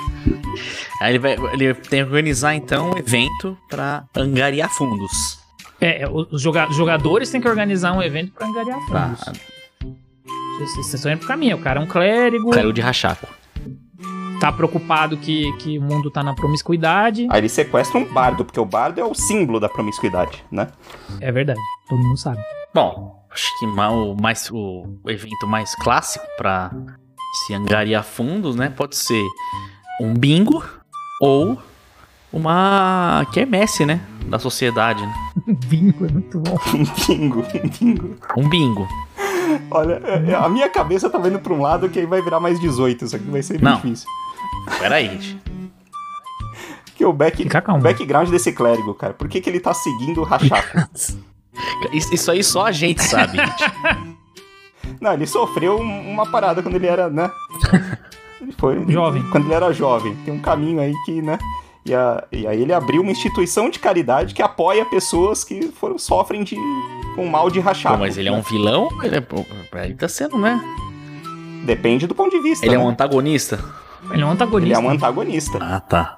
Aí ele, vai, ele tem que organizar então um evento pra angariar fundos. É, os joga- jogadores têm que organizar um evento pra angariar Pra fundos. Vocês estão indo pro caminho. O cara é um clérigo, clérigo de rachaco. tá preocupado que, que o mundo tá na promiscuidade. Aí ele sequestra um bardo, porque o bardo é o símbolo da promiscuidade, né? É verdade, todo mundo sabe. Bom, acho que ma- o, mais, o, o evento mais clássico pra se angariar fundos, né? Pode ser um bingo ou uma quermesse, né? Da sociedade, né? Bingo é muito bom. Um bingo, um bingo. Um bingo. Olha, é- é- a minha cabeça tá vendo pra um lado que aí vai virar mais dezoito, isso aqui vai ser Não. difícil. Pera aí, gente. Que o, back, Fica calmo. o background desse clérigo, cara, por que, que ele tá seguindo o rachaco? Isso, isso aí só a gente sabe, gente. Não, ele sofreu um- uma parada quando ele era, né? Ele foi. Jovem. Quando ele era jovem. Tem um caminho aí que, né? E, a- e aí ele abriu uma instituição de caridade que apoia pessoas que foram, sofrem de com mal de rachaco. Pô, mas ele é um vilão? Ele, é, ele tá sendo, né? Depende do ponto de vista. Ele é né? um antagonista. Ele é um Ele antagonista. é um antagonista. Ah, tá.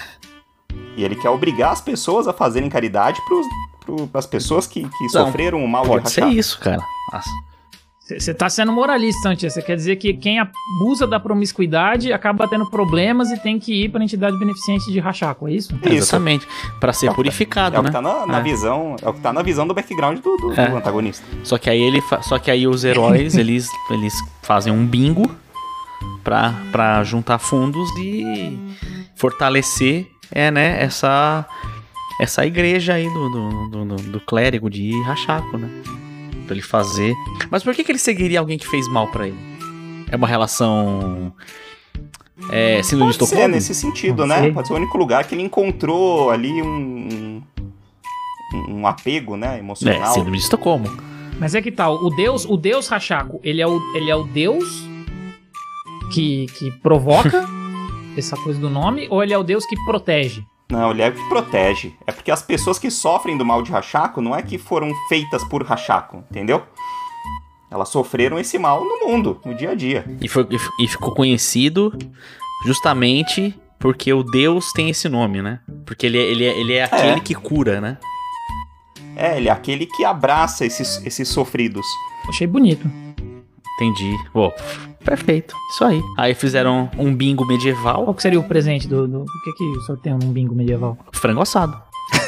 E ele quer obrigar as pessoas a fazerem caridade pros, pro, pras pessoas que, que Não, sofreram o mal de Pode ser rachaco. isso, cara. Nossa. Você tá sendo moralista, Antia. Você quer dizer que quem abusa da promiscuidade acaba tendo problemas e tem que ir pra entidade beneficente de Rachaco, é isso? Isso. Exatamente. Pra ser É o que- purificado, É o né? que tá na, na É. visão, é o que tá na visão do background do, do- É. do antagonista. Só que aí ele, fa- só que aí os heróis, eles, eles fazem um bingo pra, pra juntar fundos e fortalecer, é, né, essa essa igreja aí do, do, do, do- do clérigo de Rachaco, né? Pra ele fazer. Mas por que, que ele seguiria alguém que fez mal pra ele? É uma relação é, síndrome de Pode ser Estocolmo? nesse sentido, Pode né? ser. Pode ser o único lugar que ele encontrou ali um, um, um apego, né, É, emocional. síndrome de Estocolmo. Mas é que tal, o deus, o deus Rachaco, ele é o, ele é o deus que, que provoca essa coisa do nome, ou ele é o deus que protege? Não, ele é o que protege. É porque as pessoas que sofrem do mal de Rachaco não é que foram feitas por Rachaco, entendeu? Elas sofreram esse mal no mundo, no dia a dia. E, foi, e f- e ficou conhecido justamente porque o Deus tem esse nome, né? Porque ele é, ele é, ele é aquele que cura, né? É, ele é aquele que abraça esses, esses sofridos. Achei bonito. Entendi. Pô, perfeito. Isso aí. Aí fizeram um bingo medieval. Qual que seria o presente do... do o que que o senhor tem num bingo medieval? Frango assado.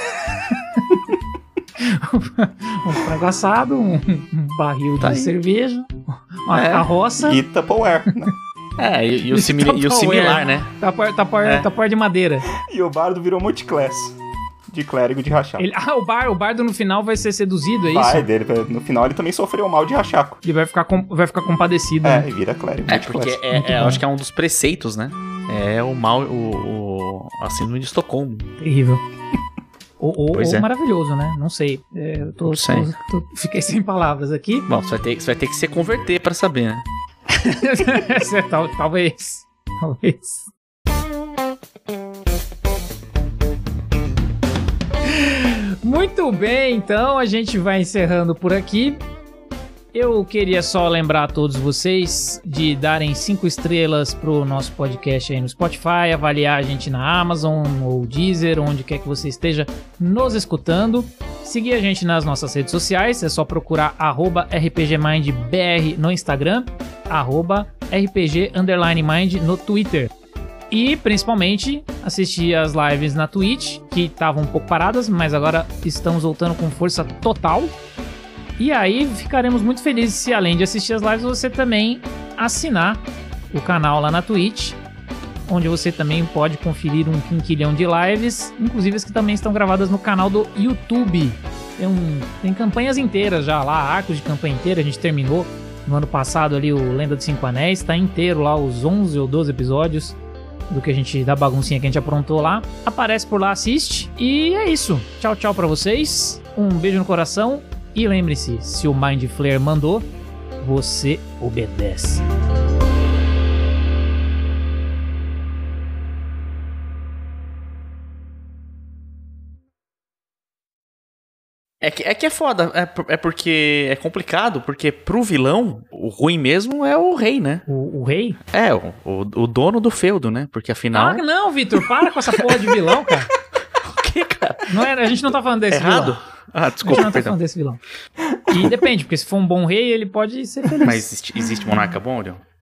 Um frango assado, um, um barril Tá de aí. cerveja, uma É. carroça, E Tupperware, né? É, e, e o, simi- e o similar, né? tapar, tapar, É. tapar de madeira. E o bardo virou multiclass de clérigo de Rachaco. Ele, ah, o, bar, o bardo no final vai ser seduzido, é Vai, isso? dele, no final ele também sofreu mal de Rachaco. Ele vai ficar, com, vai ficar compadecido. É, né? e vira clérigo É, multiclass. porque é, Muito é, bom. acho que é um dos preceitos, né? É o mal, o, o a síndrome de Estocolmo. Terrível. Ou, ou- Pois ou é. maravilhoso, né? Não sei. É, eu tô, Não sei. tô- tô- fiquei sem palavras aqui. Bom, você vai ter, você vai ter que se converter pra saber, né? É, tal- talvez. Talvez. Muito bem, então a gente vai encerrando por aqui. Eu queria só lembrar a todos vocês de darem cinco estrelas pro nosso podcast aí no Spotify, avaliar a gente na Amazon ou Deezer, onde quer que você esteja nos escutando. Seguir a gente nas nossas redes sociais, é só procurar arroba rpgmindbr no Instagram, arroba rpg underline mind no Twitter. E, principalmente, assistir as lives na Twitch, que estavam um pouco paradas, mas agora estamos voltando com força total. E aí, ficaremos muito felizes se, além de assistir as lives, você também assinar o canal lá na Twitch, onde você também pode conferir um quinquilhão de lives, inclusive as que também estão gravadas no canal do YouTube. Tem, um, tem campanhas inteiras já lá, arcos de campanha inteira, a gente terminou no ano passado ali o Lenda dos Cinco Anéis, tá inteiro lá os onze ou doze episódios do que a gente, da baguncinha que a gente aprontou lá. Aparece por lá, assiste. E é isso. Tchau, tchau pra vocês. Um beijo no coração. E lembre-se, se o Mind Flayer mandou, você obedece. É que, é que é foda, é, por- é porque é complicado, porque pro vilão, o ruim mesmo é o rei, né? O, o rei? É, o, o, o dono do feudo, né? Porque afinal... Ah, não, Vitor, para com essa porra de vilão, cara. O que, cara? Não era, a gente não tá falando desse Errado? vilão. Ah, A gente desculpa, não tá perdão. falando desse vilão. E depende, porque se for um bom rei, ele pode ser feliz. Mas existe, existe monarca bom, Leon?